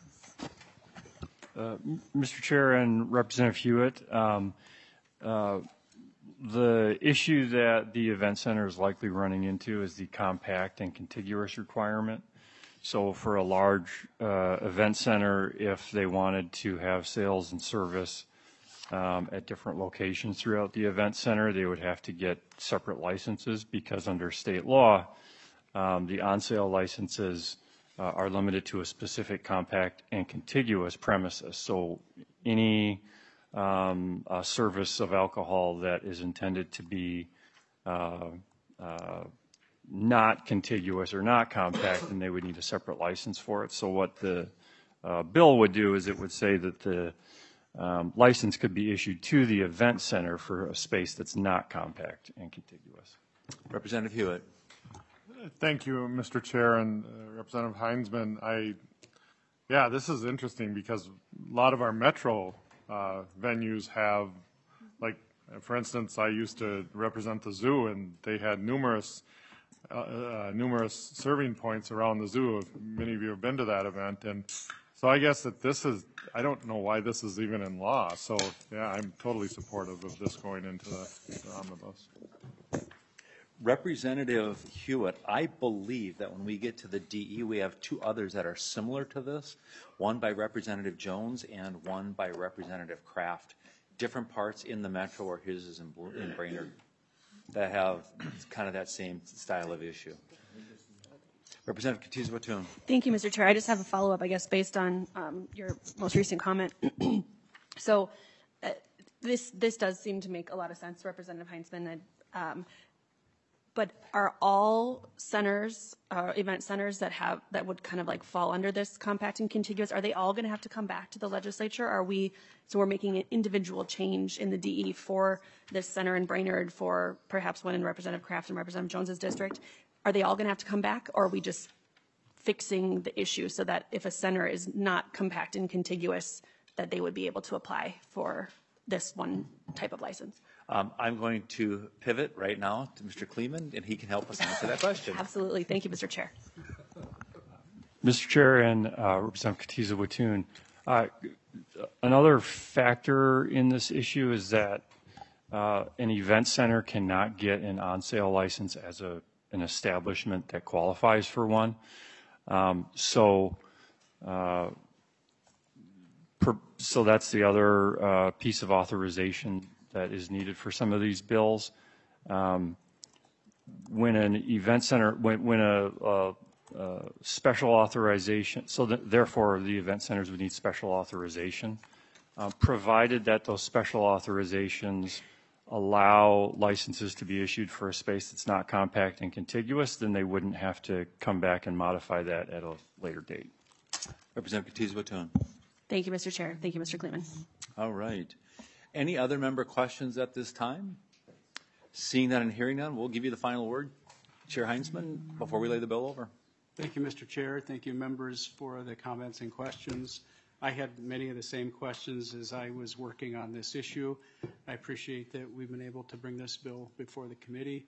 Speaker 12: Uh, Mister Chair and Representative Hewitt, um, uh, the issue that the event center is likely running into is the compact and contiguous requirement. So for a large uh, event center, if they wanted to have sales and service um, at different locations throughout the event center, they would have to get separate licenses because under state law, um, the on-sale licenses uh, are limited to a specific compact and contiguous premises. So any um, uh, service of alcohol that is intended to be uh, uh, not contiguous or not compact, then they would need a separate license for it. So what the uh, bill would do is it would say that the um, license could be issued to the event center for a space that's not compact and contiguous.
Speaker 1: Representative Hewitt.
Speaker 2: Thank you, Mister Chair and uh, Representative Heisman. I, yeah, this is interesting because a lot of our metro uh, venues have, like, for instance, I used to represent the zoo, and they had numerous, uh, uh, numerous serving points around the zoo. If many of you have been to that event, and so I guess that this is, I don't know why this is even in law. So yeah, I'm totally supportive of this going into the, the omnibus.
Speaker 1: Representative Hewitt, I believe that when we get to the D E, we have two others that are similar to this, one by Representative Jones and one by Representative Kraft. Different parts in the metro, or his is in, in Brainerd, that have kind of that same style of issue. Representative Katiza-Watun.
Speaker 8: Thank you, Mister Chair. I just have a follow-up, I guess, based on um, your most recent comment. so uh, this this does seem to make a lot of sense, Representative Heisman. Um, but are all centers, uh, event centers that have that would kind of like fall under this compact and contiguous, are they all going to have to come back to the legislature? Are we so we're making an individual change in the D E for this center in Brainerd, for perhaps one in Representative Kraft and Representative Jones's district? Are they all going to have to come back, or are we just fixing the issue so that if a center is not compact and contiguous, that they would be able to apply for this one type of license?
Speaker 1: Um, I'm going to pivot right now to Mister Kleeman, and he can help us answer that question.
Speaker 8: Absolutely. Thank you, Mister Chair.
Speaker 12: Mister Chair and uh, Representative Katiza-Watun, uh, another factor in this issue is that uh, an event center cannot get an on-sale license as a an establishment that qualifies for one. Um, so, uh, per, so that's the other uh, piece of authorization that is needed for some of these bills. Um, when an event center, when, when a, a, a special authorization, so that therefore the event centers would need special authorization, uh, provided that those special authorizations allow licenses to be issued for a space that's not compact and contiguous, then they wouldn't have to come back and modify that at a later date.
Speaker 1: Representative Katiza-Watun.
Speaker 8: Thank you, Mister Chair. Thank you, Mister Kleeman.
Speaker 1: All right. Any other member questions at this time? Seeing none and hearing none, we'll give you the final word. Chair Heinzman, before we lay the bill over.
Speaker 14: Thank you, Mister Chair. Thank you, members, for the comments and questions. I had many of the same questions as I was working on this issue. I appreciate that we've been able to bring this bill before the committee.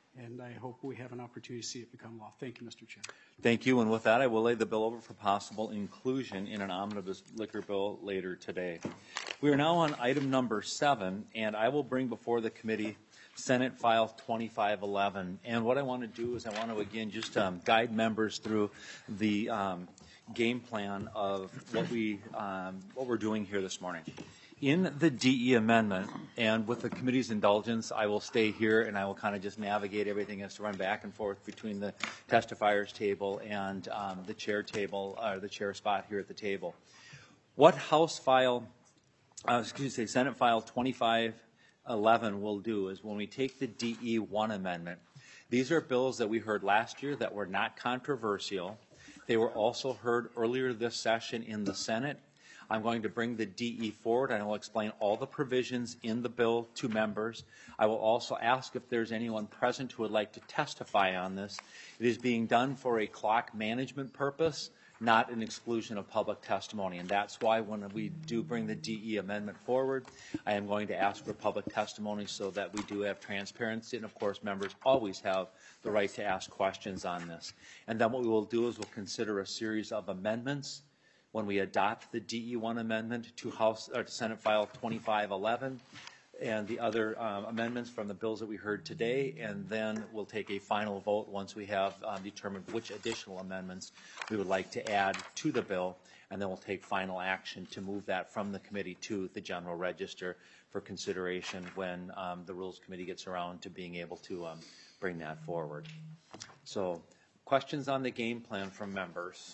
Speaker 14: and I hope we have an opportunity to see it become law. Thank you, Mister Chair.
Speaker 1: Thank you, and with that, I will lay the bill over for possible inclusion in an omnibus liquor bill later today. We are now on item number seven, and I will bring before the committee Senate File twenty-five eleven. And what I want to do is I want to, again, just um, guide members through the um, game plan of what, we, um, what we're doing here this morning. In the D E amendment, and with the committee's indulgence, I will stay here and I will kind of just navigate everything as to run back and forth between the testifiers table and um, the chair table, or the chair spot here at the table. What House File, uh, excuse me, Senate File twenty-five eleven will do is when we take the D E one amendment, these are bills that we heard last year that were not controversial. They were also heard earlier this session in the Senate. I'm going to bring the D E forward, and I will explain all the provisions in the bill to members. I will also ask if there's anyone present who would like to testify on this. It is being done for a clock management purpose, not an exclusion of public testimony. And that's why when we do bring the D E amendment forward, I am going to ask for public testimony so that we do have transparency. And of course, members always have the right to ask questions on this. And then what we will do is we'll consider a series of amendments when we adopt the D E one amendment to House or to Senate File twenty-five eleven and the other um, amendments from the bills that we heard today, and then we'll take a final vote once we have um, determined which additional amendments we would like to add to the bill, and then we'll take final action to move that from the committee to the General Register for consideration when um, the Rules Committee gets around to being able to um, bring that forward. So, questions on the game plan from members?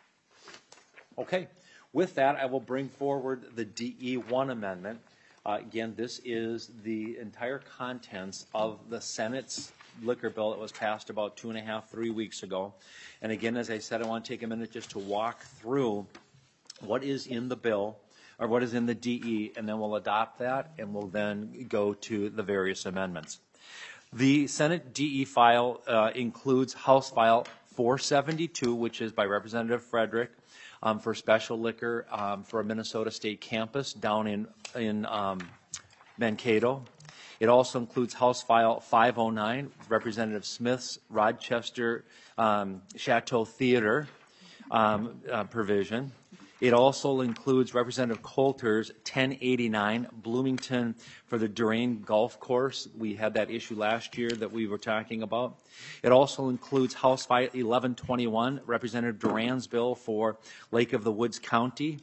Speaker 1: Okay, with that, I will bring forward the D E one amendment. Uh, again, this is the entire contents of the Senate's liquor bill that was passed about two and a half, three weeks ago. And again, as I said, I want to take a minute just to walk through what is in the bill, or what is in the D E, and then we'll adopt that, and we'll then go to the various amendments. The Senate D E file uh, includes House File four seventy-two, which is by Representative Frederick, Um, for special liquor um, for a Minnesota State campus down in, in um, Mankato. It also includes House File five oh nine, Representative Smith's Rochester um, Chateau Theater um, uh, provision. It also includes Representative Coulter's ten eighty-nine, Bloomington for the Durain Golf Course. We had that issue last year that we were talking about. It also includes House File eleven twenty-one, Representative Duran's bill for Lake of the Woods County.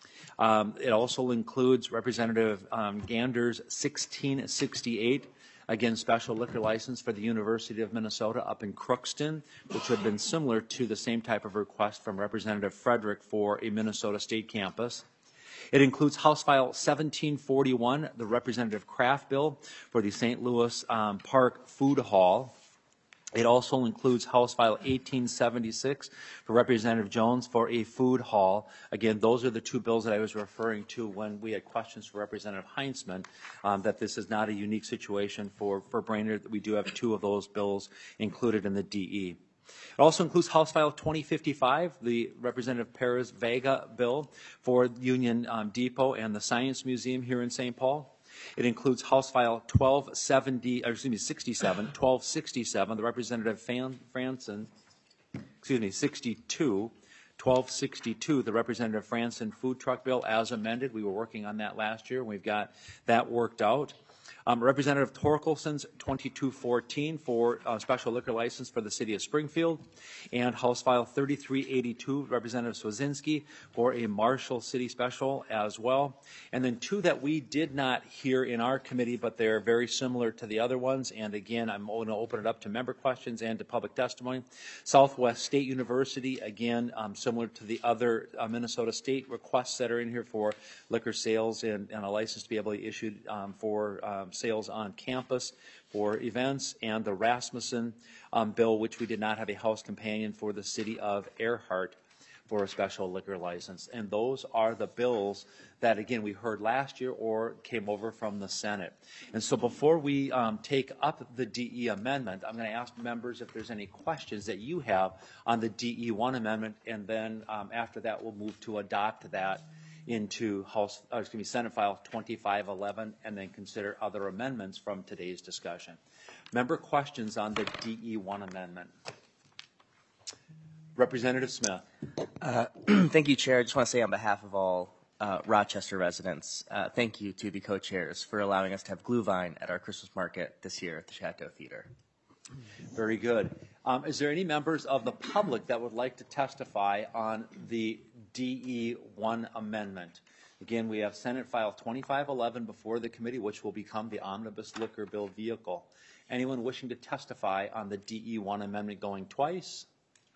Speaker 1: Um, it also includes Representative um, Gander's sixteen sixty-eight, again, special liquor license for the University of Minnesota up in Crookston, which would have been similar to the same type of request from Representative Frederick for a Minnesota State campus. It includes House File seventeen forty-one, the Representative Kraft bill for the Saint Louis um, Park Food Hall. It also includes House File eighteen seventy-six for Representative Jones for a food hall. Again, those are the two bills that I was referring to when we had questions for Representative Heinzman, um, that this is not a unique situation for, for Brainerd. We do have two of those bills included in the D E. It also includes House File twenty fifty-five, the Representative Perez Vega bill for Union um, Depot and the Science Museum here in Saint Paul. It includes House File twelve seventy, or excuse me, sixty-seven, twelve sixty-seven, the Representative Fan, Franson, excuse me, sixty-two, twelve sixty-two, the Representative Franson food truck bill as amended. We were working on that last year. We've got that worked out. Um, Representative Torkelson's twenty-two fourteen for uh, special liquor license for the city of Springfield, and House File thirty-three eighty-two, Representative Swazinski for a Marshall City special as well. And then two that we did not hear in our committee, but they're very similar to the other ones. And again, I'm going to open it up to member questions and to public testimony. Southwest State University, again, um, similar to the other uh, Minnesota State requests that are in here for liquor sales and, and a license to be able to be issued um, for um, sales on campus for events, and the Rasmussen um, bill, which we did not have a House companion for the city of Earhart for a special liquor license. And those are the bills that, again, we heard last year or came over from the Senate. And so before we um, take up the D E amendment, I'm going to ask members if there's any questions that you have on the D E one amendment, and then um, after that we'll move to adopt that into House, uh, excuse me, Senate File twenty-five eleven, and then consider other amendments from today's discussion. Member questions on the D E one amendment? Representative Smith.
Speaker 15: Uh, thank you, Chair. I just want to say on behalf of all uh, Rochester residents, uh, thank you to the co-chairs for allowing us to have Glühwein at our Christmas market this year at the Chateau Theater.
Speaker 1: Very good. Um, is there any members of the public that would like to testify on the D E one amendment? Again, we have Senate File twenty-five eleven before the committee, which will become the omnibus liquor bill vehicle. Anyone wishing to testify on the D E one amendment going twice?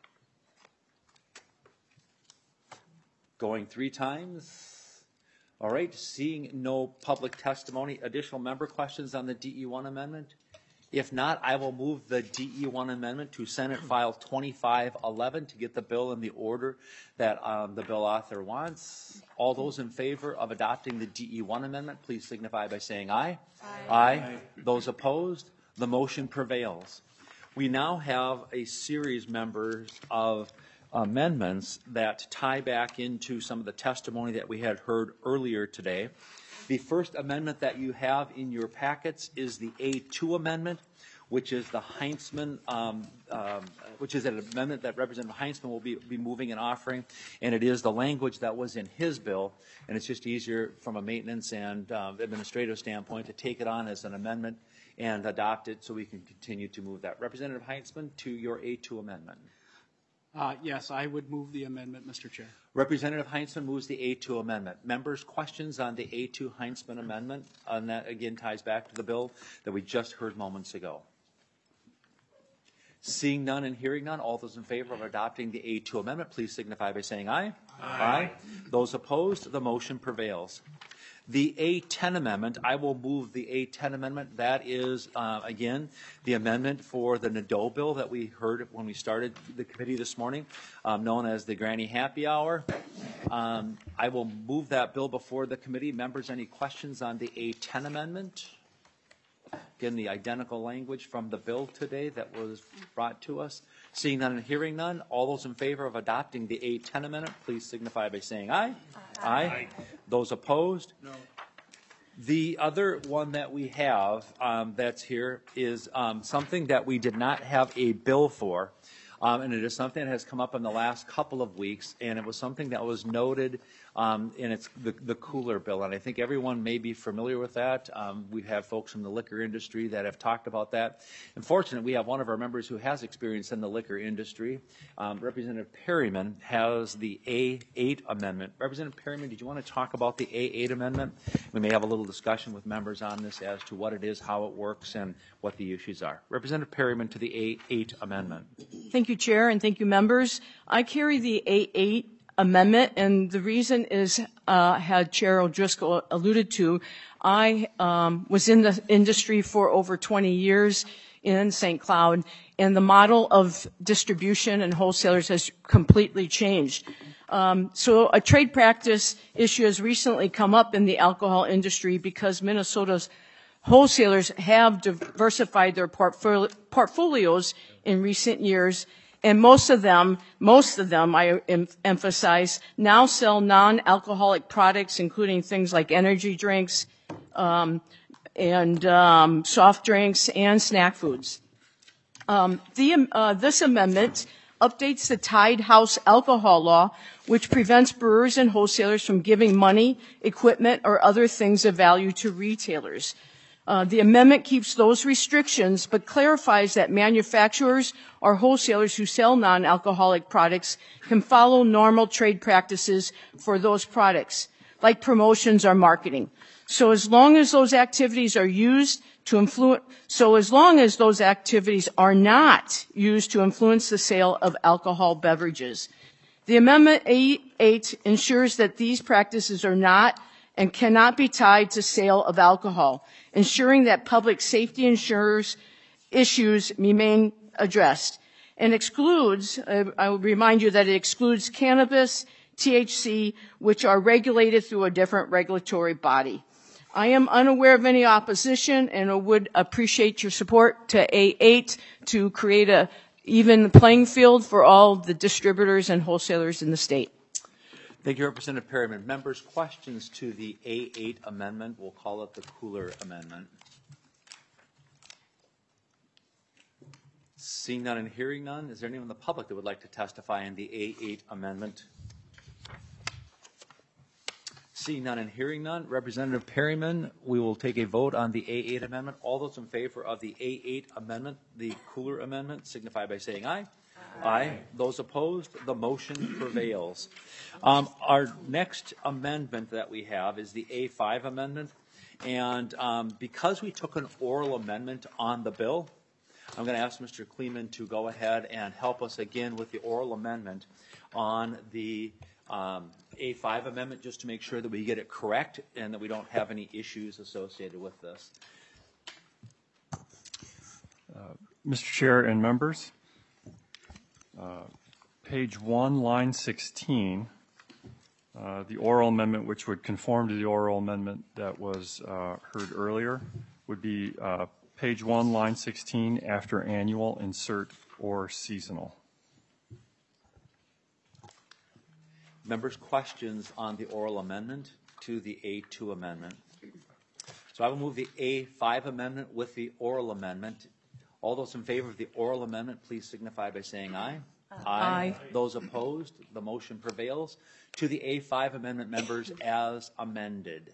Speaker 1: Going three times? All right, seeing no public testimony, additional member questions on the D E one amendment? If not, I will move the D E one amendment to Senate File twenty-five eleven to get the bill in the order that um, the bill author wants. All those in favor of adopting the D E one amendment, please signify by saying aye. Aye. Aye. Aye. Those opposed, the motion prevails. We now have a series, members, of amendments that tie back into some of the testimony that we had heard earlier today. The first amendment that you have in your packets is the A two amendment, which is the Heintzman, um, um, which is an amendment that Representative Heintzman will be, be moving and offering, and it is the language that was in his bill, and it's just easier from a maintenance and uh, administrative standpoint to take it on as an amendment and adopt it so we can continue to move that. Representative Heintzman, to your A two amendment.
Speaker 14: Uh, yes, I would move the amendment, Mister Chair.
Speaker 1: Representative Heintzman moves the A two amendment. Members, questions on the A two Heintzman amendment? And that again ties back to the bill that we just heard moments ago. Seeing none and hearing none, all those in favor of adopting the A two amendment, please signify by saying aye. Aye. Aye. Those opposed, the motion prevails. The A ten amendment, I will move the A ten amendment. That is, uh, again, the amendment for the Nadeau bill that we heard when we started the committee this morning, um, known as the Granny Happy Hour. Um, I will move that bill before the committee. Members, any questions on the A ten amendment? Again, the identical language from the bill today that was brought to us. Seeing none and hearing none, all those in favor of adopting the A ten amendment, please signify by saying aye. Aye. Aye. Aye. Those opposed? No. The other one that we have um, that's here is um, something that we did not have a bill for, um, and it is something that has come up in the last couple of weeks, and it was something that was noted um, in its the, the cooler bill, and I think everyone may be familiar with that. Um, we have folks from the liquor industry that have talked about that. Unfortunately, we have one of our members who has experience in the liquor industry. Um, Representative Perryman has the A eight amendment. Representative Perryman, did you want to talk about the A eight amendment? We may have a little discussion with members on this as to what it is, how it works, and what the issues are. Representative Perryman to the A eight amendment.
Speaker 9: Thank you, Chair, and thank you, members. I carry the A eight amendment, and the reason is, uh, had Chair O'Driscoll alluded to, I um, was in the industry for over twenty years in Saint Cloud, and the model of distribution and wholesalers has completely changed. Um, so a trade practice issue has recently come up in the alcohol industry because Minnesota's wholesalers have diversified their portfolio, portfolios in recent years, and most of them, most of them, I em- emphasize, now sell non-alcoholic products, including things like energy drinks, um, and um, soft drinks and snack foods. Um, the, uh, this amendment updates the Tied House alcohol law, which prevents brewers and wholesalers from giving money, equipment, or other things of value to retailers. Uh, the amendment keeps those restrictions, but clarifies that manufacturers or wholesalers who sell non-alcoholic products can follow normal trade practices for those products, like promotions or marketing. So as long as those activities are used to influence, so as long as those activities are not used to influence the sale of alcohol beverages. The Amendment A eight ensures that these practices are not and cannot be tied to sale of alcohol, ensuring that public safety insurers issues remain addressed, and excludes, uh, I will remind you that it excludes cannabis, T H C, which are regulated through a different regulatory body. I am unaware of any opposition and would appreciate your support to A eight to create a even playing field for all the distributors and wholesalers in the state.
Speaker 1: Thank you, Representative Perryman. Members, questions to the A eight amendment? We'll call it the Cooler Amendment. Seeing none and hearing none, is there anyone in the public that would like to testify in the A eight amendment? Seeing none and hearing none, Representative Perryman, we will take a vote on the A eight amendment. All those in favor of the A eight amendment, the Cooler Amendment, signify by saying aye. Aye. Aye. Those opposed, the motion prevails. Um, our next amendment that we have is the A five amendment. And um, because we took an oral amendment on the bill, I'm going to ask Mister Kleeman to go ahead and help us again with the oral amendment on the um, A five amendment, just to make sure that we get it correct and that we don't have any issues associated with this.
Speaker 12: Uh, Mister Chair and members, uh, page one, line sixteen, uh, the oral amendment, which would conform to the oral amendment that was uh, heard earlier, would be uh, page one, line sixteen, after annual, insert or seasonal.
Speaker 1: Members, questions on the oral amendment to the A two amendment? So I will move the A five amendment with the oral amendment. All those in favor of the oral amendment, please signify by saying aye. Aye. Aye. Those opposed, the motion prevails. To the A five amendment, members, as amended.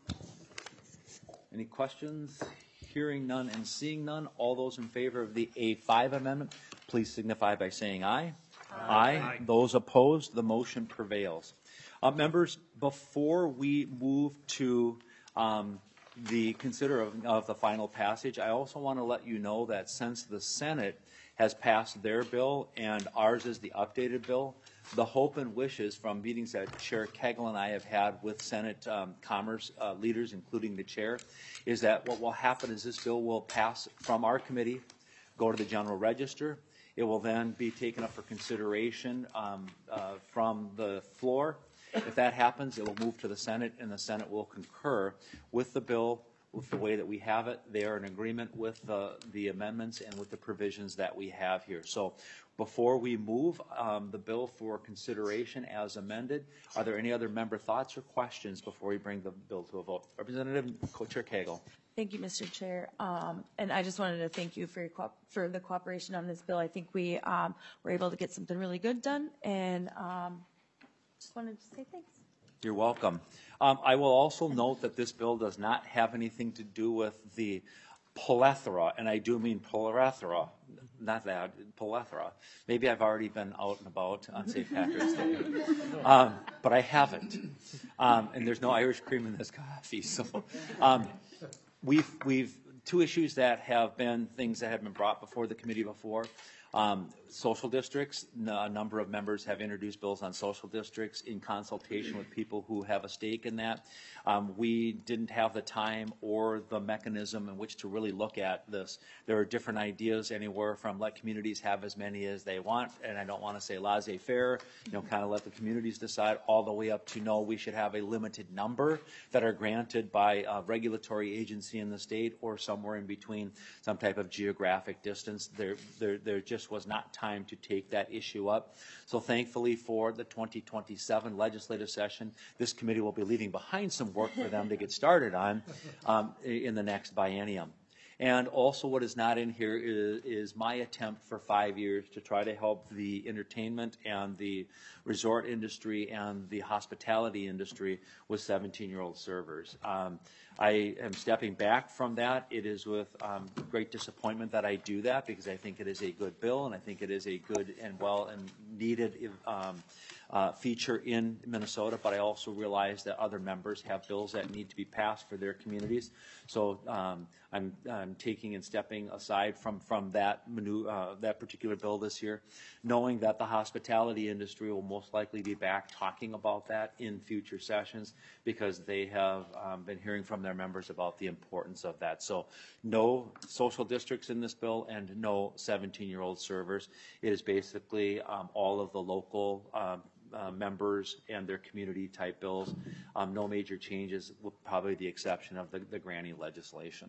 Speaker 1: Any questions? Hearing none and seeing none, all those in favor of the A five amendment, please signify by saying aye. Aye. Aye. Aye. Those opposed, the motion prevails. Uh, members, before we move to um, the consider of, of the final passage, I also want to let you know that since the Senate has passed their bill and ours is the updated bill, the hope and wishes from meetings that Chair Kegel and I have had with Senate um, Commerce uh, leaders, including the chair, is that what will happen is this bill will pass from our committee, go to the General Register. It will then be taken up for consideration um, uh, from the floor. If that happens, it will move to the Senate, and the Senate will concur with the bill, with the way that we have it. They are in agreement with the, the amendments and with the provisions that we have here. So before we move um, the bill for consideration as amended, are there any other member thoughts or questions before we bring the bill to a vote? Representative Co-Chair Kegel.
Speaker 13: Thank you, Mister Chair. Um, and I just wanted to thank you for your co for the cooperation on this bill. I think we um, were able to get something really good done, and um, just wanted to say thanks.
Speaker 1: You're welcome. Um, I will also note that this bill does not have anything to do with the plethora, and I do mean plethora, not that, plethora. Maybe I've already been out and about on Saint Patrick's Day, um, but I haven't. Um, and there's no Irish cream in this coffee. So um, we've, we've two issues that have been things that have been brought before the committee before. Um, social districts, a number of members have introduced bills on social districts in consultation with people who have a stake in that. Um, we didn't have the time or the mechanism in which to really look at this. There are different ideas, anywhere from let communities have as many as they want, and I don't want to say laissez-faire, you know, kind of let the communities decide, all the way up to no, we should have a limited number that are granted by a regulatory agency in the state or somewhere in between, some type of geographic distance. There, there, there just was not time to take that issue up. So thankfully for the twenty twenty-seven legislative session, this committee will be leaving behind some work for them to get started on um, in the next biennium. And also what is not in here is, is my attempt for five years to try to help the entertainment and the resort industry and the hospitality industry with seventeen-year-old servers. Um, I am stepping back from that. It is with um, great disappointment that I do that, because I think it is a good bill and I think it is a good and well and needed um, uh, feature in Minnesota, but I also realize that other members have bills that need to be passed for their communities. So um, I'm, I'm taking and stepping aside from, from that, menu, uh, that particular bill this year, knowing that the hospitality industry will most likely be back talking about that in future sessions, because they have um, been hearing from their members about the importance of that. So no social districts in this bill and no seventeen-year-old servers. It is basically um, all of the local um, uh, members and their community type bills. Um, no major changes, with probably the exception of the, the granny legislation.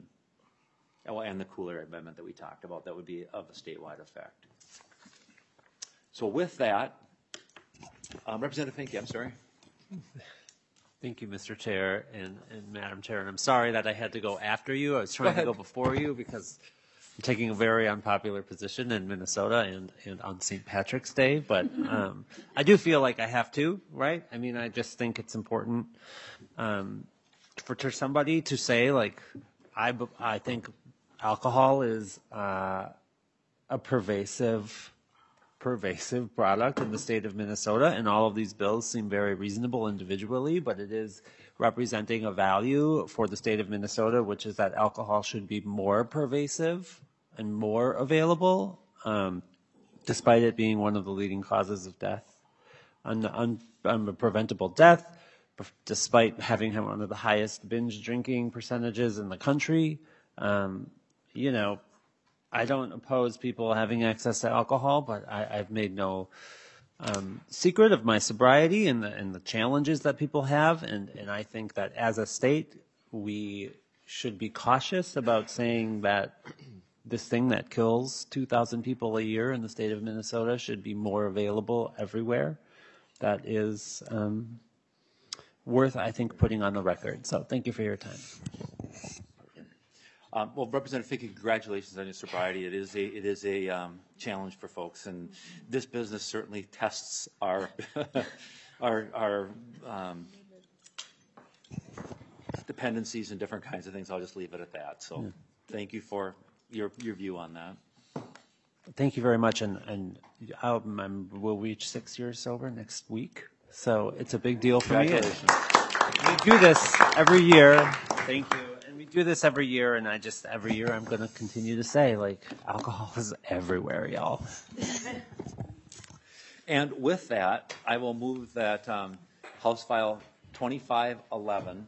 Speaker 1: Oh, and the Cooler Amendment that we talked about, that would be of a statewide effect. So with that, um, Representative Finke, I'm sorry.
Speaker 10: Thank you, Mister Chair and, and Madam Chair. And I'm sorry that I had to go after you. I was trying
Speaker 1: Go
Speaker 10: to go before you because I'm taking a very unpopular position in Minnesota and, and on Saint Patrick's Day. But um, I do feel like I have to, right? I mean, I just think it's important um, for to somebody to say, like, I, b- I think alcohol is uh, a pervasive pervasive product in the state of Minnesota, and all of these bills seem very reasonable individually, but it is representing a value for the state of Minnesota, which is that alcohol should be more pervasive and more available, um, despite it being one of the leading causes of death, un, un, un, preventable death, despite having one of the highest binge drinking percentages in the country. Um, you know, I don't oppose people having access to alcohol, but I, I've made no um, secret of my sobriety and the, and the challenges that people have. And, and I think that as a state, we should be cautious about saying that this thing that kills two thousand people a year in the state of Minnesota should be more available everywhere. That is um, worth, I think, putting on the record. So thank you for your time.
Speaker 1: Um, well, Representative Fickey, congratulations on your sobriety. It is a it is a um, challenge for folks, and this business certainly tests our our our um, dependencies and different kinds of things. I'll just leave it at that. So, yeah. Thank you for your your view on that.
Speaker 10: Thank you very much, and and I'll, I'm, we'll reach six years sober next week, so it's a big deal for me.
Speaker 1: Congratulations.
Speaker 10: We do this every year. Thank you. Do this every year, and I just every year I'm going to continue to say, like, alcohol is everywhere, y'all.
Speaker 1: And with that, I will move that um, House File twenty-five eleven,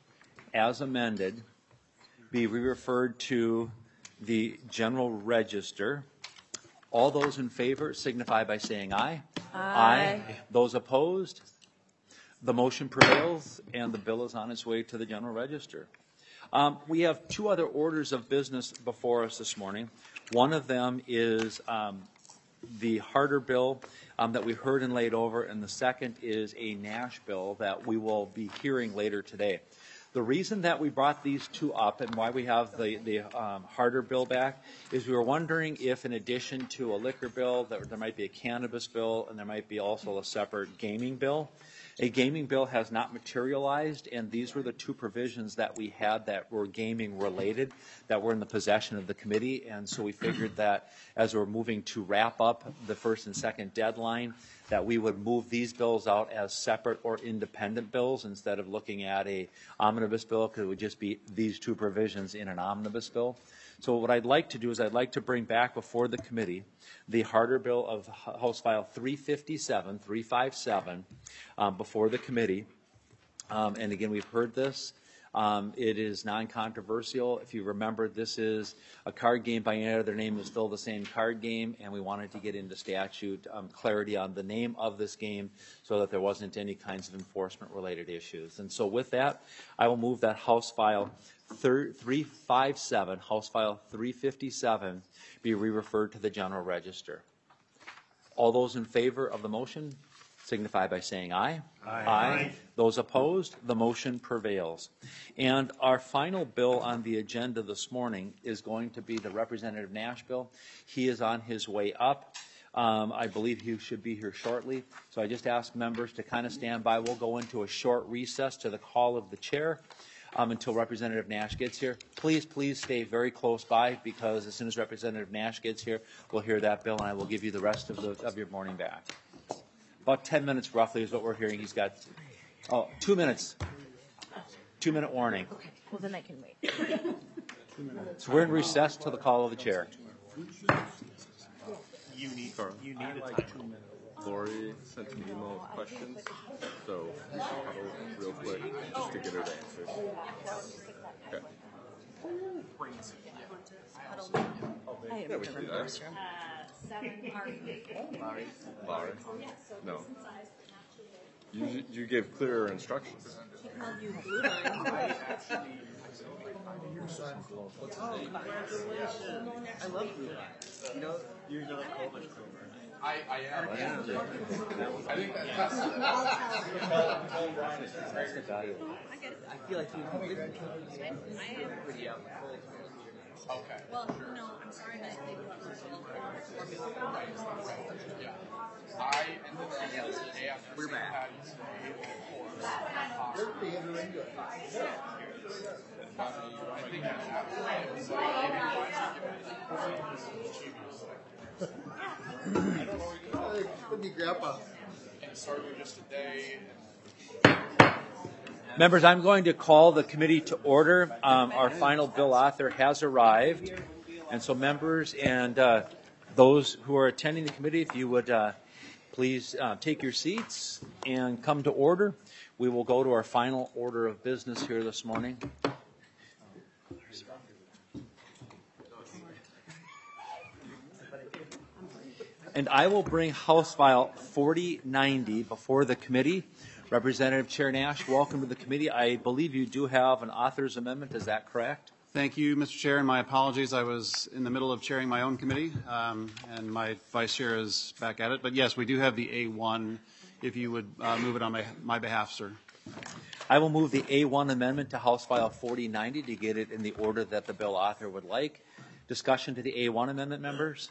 Speaker 1: as amended, be re-referred to the General Register. All those in favor signify by saying aye.
Speaker 13: Aye.
Speaker 1: Aye. Those opposed? The motion prevails, and the bill is on its way to the General Register. Um, we have two other orders of business before us this morning. One of them is um, the Harder bill um, that we heard and laid over, and the second is a Nash bill that we will be hearing later today. The reason that we brought these two up and why we have the, the um, Harder bill back is we were wondering if, in addition to a liquor bill, that there might be a cannabis bill and there might be also a separate gaming bill. A gaming bill has not materialized, and these were the two provisions that we had that were gaming related, that were in the possession of the committee. And so we figured that as we're moving to wrap up the first and second deadline, that we would move these bills out as separate or independent bills instead of looking at a omnibus bill, because it would just be these two provisions in an omnibus bill. So what I'd like to do is I'd like to bring back before the committee the Harder bill of House File three fifty-seven, three fifty-seven, um, before the committee. Um, and again, we've heard this. Um, it is non-controversial. If you remember, this is a card game by any other name is still the same card game, and we wanted to get into statute um, clarity on the name of this game so that there wasn't any kinds of enforcement-related issues. And so with that, I will move that House File three fifty-seven, House File three fifty-seven, be re-referred to the General Register. All those in favor of the motion signify by saying aye. Aye. Aye. Those opposed, the motion prevails. And our final bill on the agenda this morning is going to be the Representative Nash bill. He is on his way up. Um, I believe he should be here shortly. So I just ask members to kind of stand by. We'll go into a short recess to the call of the chair um, until Representative Nash gets here. Please, please stay very close by, because as soon as Representative Nash gets here, we'll hear that bill, and I will give you the rest of, the, of your morning back. About ten minutes roughly is what we're hearing. He's got, oh, two minutes. Two minute warning.
Speaker 13: Okay, well then I can wait.
Speaker 1: So we're in recess till the call of the chair.
Speaker 16: You need, you need a time. Lori sent an email with questions, so huddle real quick just to get her to answer. Okay.
Speaker 13: I have
Speaker 16: Yeah, we can do that.
Speaker 13: Laurie.
Speaker 16: Laurie? No. You, you gave clearer instructions.
Speaker 13: He called you Blue Line.
Speaker 17: I love Blue Line. You know, you're the Coleman Cromer. I
Speaker 11: I, I am. I think
Speaker 15: that's the value. I feel like you. I am pretty up.
Speaker 11: Okay.
Speaker 8: Well, no, I'm sorry that they were
Speaker 11: Yeah. I ended up today after
Speaker 15: We're back.
Speaker 11: I think
Speaker 3: Could be Grandpa.
Speaker 11: And it started with just a day.
Speaker 1: Members, I'm going to call the committee to order. Um, our final bill author has arrived. And so members and uh, those who are attending the committee, if you would uh, please uh, take your seats and come to order. We will go to our final order of business here this morning. And I will bring House File forty ninety before the committee. Representative Chair Nash, welcome to the committee. I believe you do have an author's amendment. Is that correct?
Speaker 17: Thank you, Mister Chair, and my apologies. I was in the middle of chairing my own committee, um, and my vice chair is back at it. But yes, we do have the A one, if you would uh, move it on my, my behalf, sir.
Speaker 1: I will move the A one amendment to House File forty ninety to get it in the order that the bill author would like. Discussion to the A one amendment, members?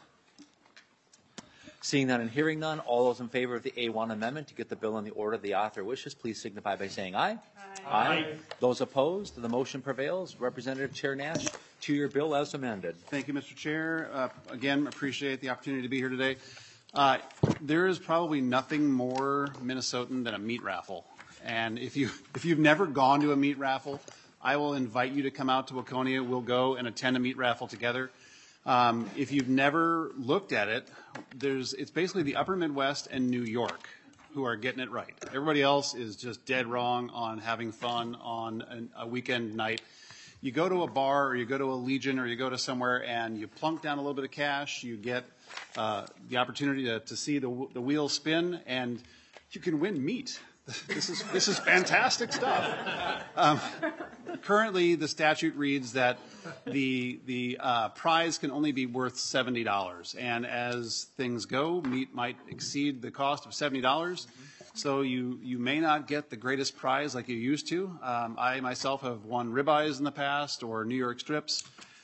Speaker 1: Seeing none and hearing none, all those in favor of the A one amendment to get the bill in the order the author wishes, please signify by saying aye. Aye. Aye. Those opposed, the motion prevails. Representative Chair Nash, to your bill as amended.
Speaker 17: Thank you, Mister Chair. Uh, again, appreciate the opportunity to be here today. Uh, there is probably nothing more Minnesotan than a meat raffle. And if, you, if you've never gone to a meat raffle, I will invite you to come out to Waconia. We'll go and attend a meat raffle together. Um, if you've never looked at it, there's, it's basically the upper Midwest and New York who are getting it right. Everybody else is just dead wrong on having fun on an, a weekend night. You go to a bar or you go to a Legion or you go to somewhere and you plunk down a little bit of cash, you get uh, the opportunity to, to see the, the wheel spin, and you can win meat. This is, this is fantastic stuff. Um, currently, the statute reads that the, the uh, prize can only be worth seventy dollars. And as things go, meat might exceed the cost of seventy dollars. So you, you may not get the greatest prize like you used to. Um, I myself have won ribeyes in the past or New York strips.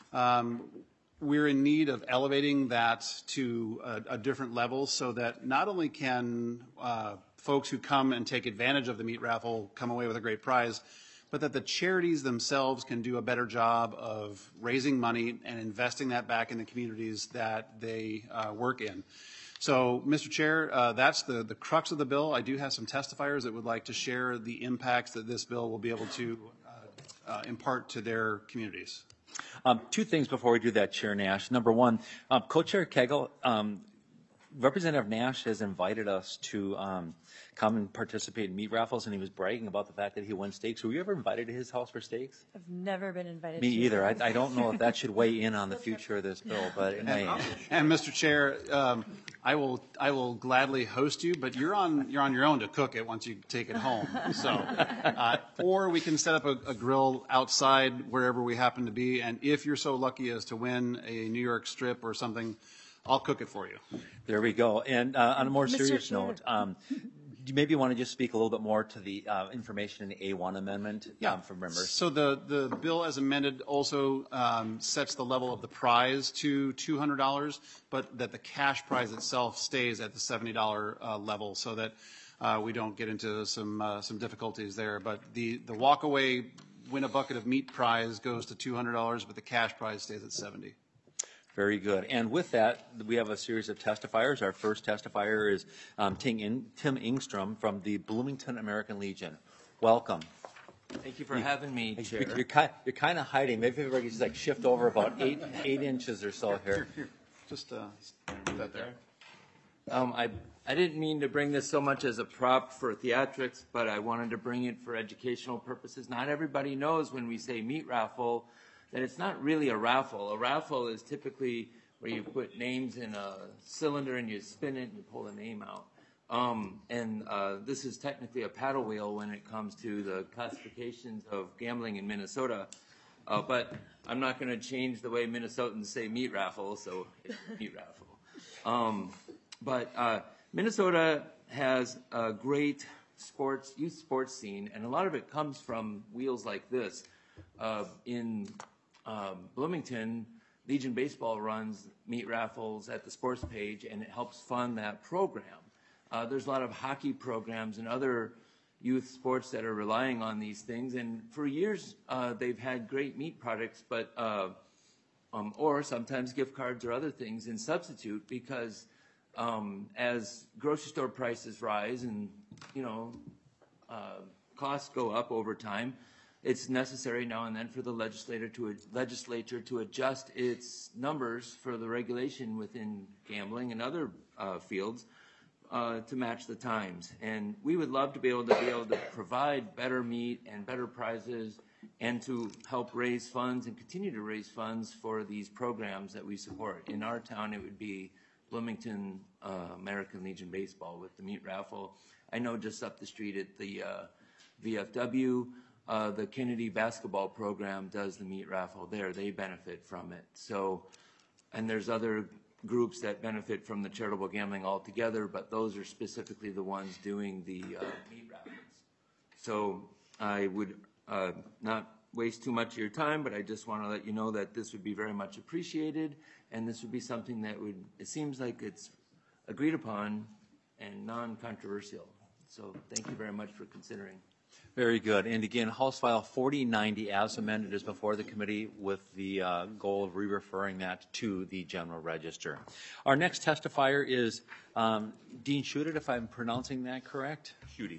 Speaker 17: Um, we're in need of elevating that to a, a different level so that not only can uh, folks who come and take advantage of the meat raffle come away with a great prize, but that the charities themselves can do a better job of raising money and investing that back in the communities that they uh, work in. So, Mister Chair, uh, that's the, the crux of the bill. I do have some testifiers that would like to share the impacts that this bill will be able to uh, uh, impart to their communities.
Speaker 1: Um, two things before we do that, Chair Nash. Number one, um, Co-Chair Kegel, um, Representative Nash has invited us to um, come and participate in meat raffles, and he was bragging about the fact that he won steaks. Were you ever invited to his house for steaks?
Speaker 13: I've never been invited.
Speaker 1: Me
Speaker 13: to
Speaker 1: either. I, I don't know if that should weigh in on the future of this bill, but it may.
Speaker 17: And, and Mister Chair, um, I will I will gladly host you, but you're on you're on your own to cook it once you take it home. So, uh, or we can set up a, a grill outside wherever we happen to be, and if you're so lucky as to win a New York strip or something, I'll cook it for you.
Speaker 1: There we go. And uh, on a more
Speaker 17: Mister
Speaker 1: serious
Speaker 17: Chair.
Speaker 1: note, um, do you maybe want to just speak a little bit more to the uh, information in the A one amendment
Speaker 17: Yeah.
Speaker 1: um, from members?
Speaker 17: So the, the bill as amended also um, sets the level of the prize to two hundred dollars, but that the cash prize itself stays at the seventy dollars uh, level so that uh, we don't get into some uh, some difficulties there. But the, the walk-away win a bucket of meat prize goes to two hundred dollars, but the cash prize stays at seventy dollars.
Speaker 1: Very good. And with that, we have a series of testifiers. Our first testifier is um, Tim, In- Tim Ingstrom from the Bloomington American Legion. Welcome.
Speaker 18: Thank you for having me, Chair.
Speaker 1: You're, you're, kind, you're kind of hiding. Maybe if we could just like shift over about eight eight inches or so here.
Speaker 17: Here, here. Just uh, put that there.
Speaker 18: Um, I, I didn't mean to bring this so much as a prop for theatrics, but I wanted to bring it for educational purposes. Not everybody knows when we say meat raffle that it's not really a raffle. A raffle is typically where you put names in a cylinder and you spin it and you pull the name out. Um, and uh, this is technically a paddle wheel when it comes to the classifications of gambling in Minnesota. Uh, but I'm not going to change the way Minnesotans say meat raffle, so it's meat raffle. Um, But uh, Minnesota has a great sports, youth sports scene, and a lot of it comes from wheels like this. Uh, in um, Bloomington, Legion Baseball runs meat raffles at the sports page, and it helps fund that program. Uh, there's a lot of hockey programs and other youth sports that are relying on these things, and for years uh, they've had great meat products, but uh, um, or sometimes gift cards or other things in substitute, because um, as grocery store prices rise and you know uh, costs go up over time, it's necessary now and then for the legislator to legislature to adjust its numbers for the regulation within gambling and other uh, fields. Uh, to match the times. And we would love to be able to be able to provide better meat and better prizes and to help raise funds and continue to raise funds for these programs that we support. In our town, it would be Bloomington uh, American Legion Baseball with the meat raffle. I know just up the street at the uh, V F W, uh, the Kennedy basketball program does the meat raffle there. They benefit from it. So, and there's other groups that benefit from the charitable gambling altogether, but those are specifically the ones doing the uh, meat raffles. So I would uh, not waste too much of your time, but I just want to let you know that this would be very much appreciated, and this would be something that would, it seems like it's agreed upon and non-controversial. So thank you very much for considering.
Speaker 1: Very good. And again, House File forty ninety as amended is before the committee with the uh, goal of re-referring that to the General Register. Our next testifier is um, Dean Schutte, if I'm pronouncing that correct.
Speaker 19: Schutte.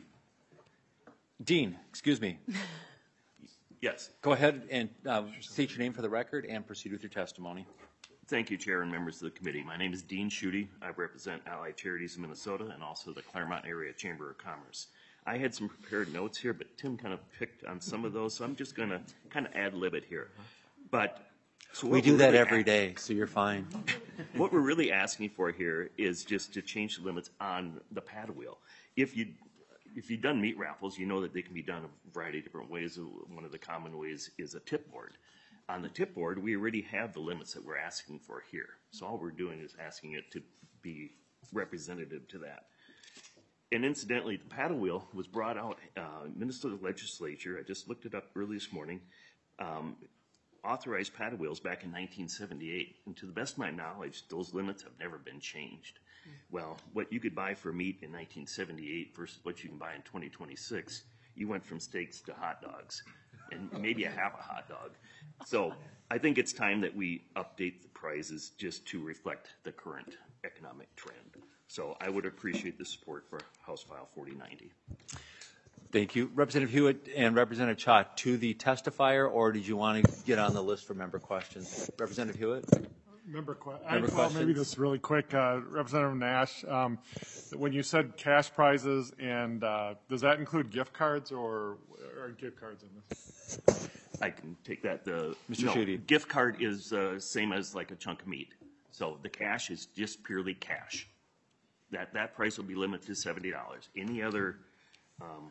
Speaker 1: Dean, excuse me.
Speaker 19: Yes.
Speaker 1: Go ahead and uh, state your name for the record and proceed with your testimony.
Speaker 19: Thank you, Chair and members of the committee. My name is Dean Schutte. I represent Allied Charities of Minnesota and also the Claremont Area Chamber of Commerce. I had some prepared notes here, but Tim kind of picked on some of those, so I'm just going to kind of ad-lib it here. But so
Speaker 1: we do that
Speaker 19: really
Speaker 1: every day, so you're fine.
Speaker 19: What we're really asking for here is just to change the limits on the paddle wheel. If you if you've done meat raffles, you know that they can be done a variety of different ways. One of the common ways is a tip board. On the tip board, we already have the limits that we're asking for here. So all we're doing is asking it to be representative to that. And incidentally, the paddle wheel was brought out, uh, Minnesota legislature, I just looked it up early this morning, um, authorized paddle wheels back in nineteen seventy-eight. And to the best of my knowledge, those limits have never been changed. Well, what you could buy for meat in nineteen seventy-eight versus what you can buy in twenty twenty-six, you went from steaks to hot dogs, and maybe a half a hot dog. So I think it's time that we update the prices just to reflect the current economic trend. So I would appreciate the support for House File forty ninety.
Speaker 1: Thank you. Representative Hewitt and Representative Cha, to the testifier, or did you want to get on the list for member questions? Representative Hewitt?
Speaker 2: Member, que-
Speaker 1: member
Speaker 2: I, well,
Speaker 1: questions?
Speaker 2: maybe this really quick. Uh, Representative Nash, um, when you said cash prizes, and uh, does that include gift cards or, or gift cards in this?
Speaker 19: I can take that. The
Speaker 1: Mister
Speaker 19: no,
Speaker 1: Schutte.
Speaker 19: gift card is uh, same as like a chunk of meat. So the cash is just purely cash. That that price will be limited to seventy dollars. Any other um,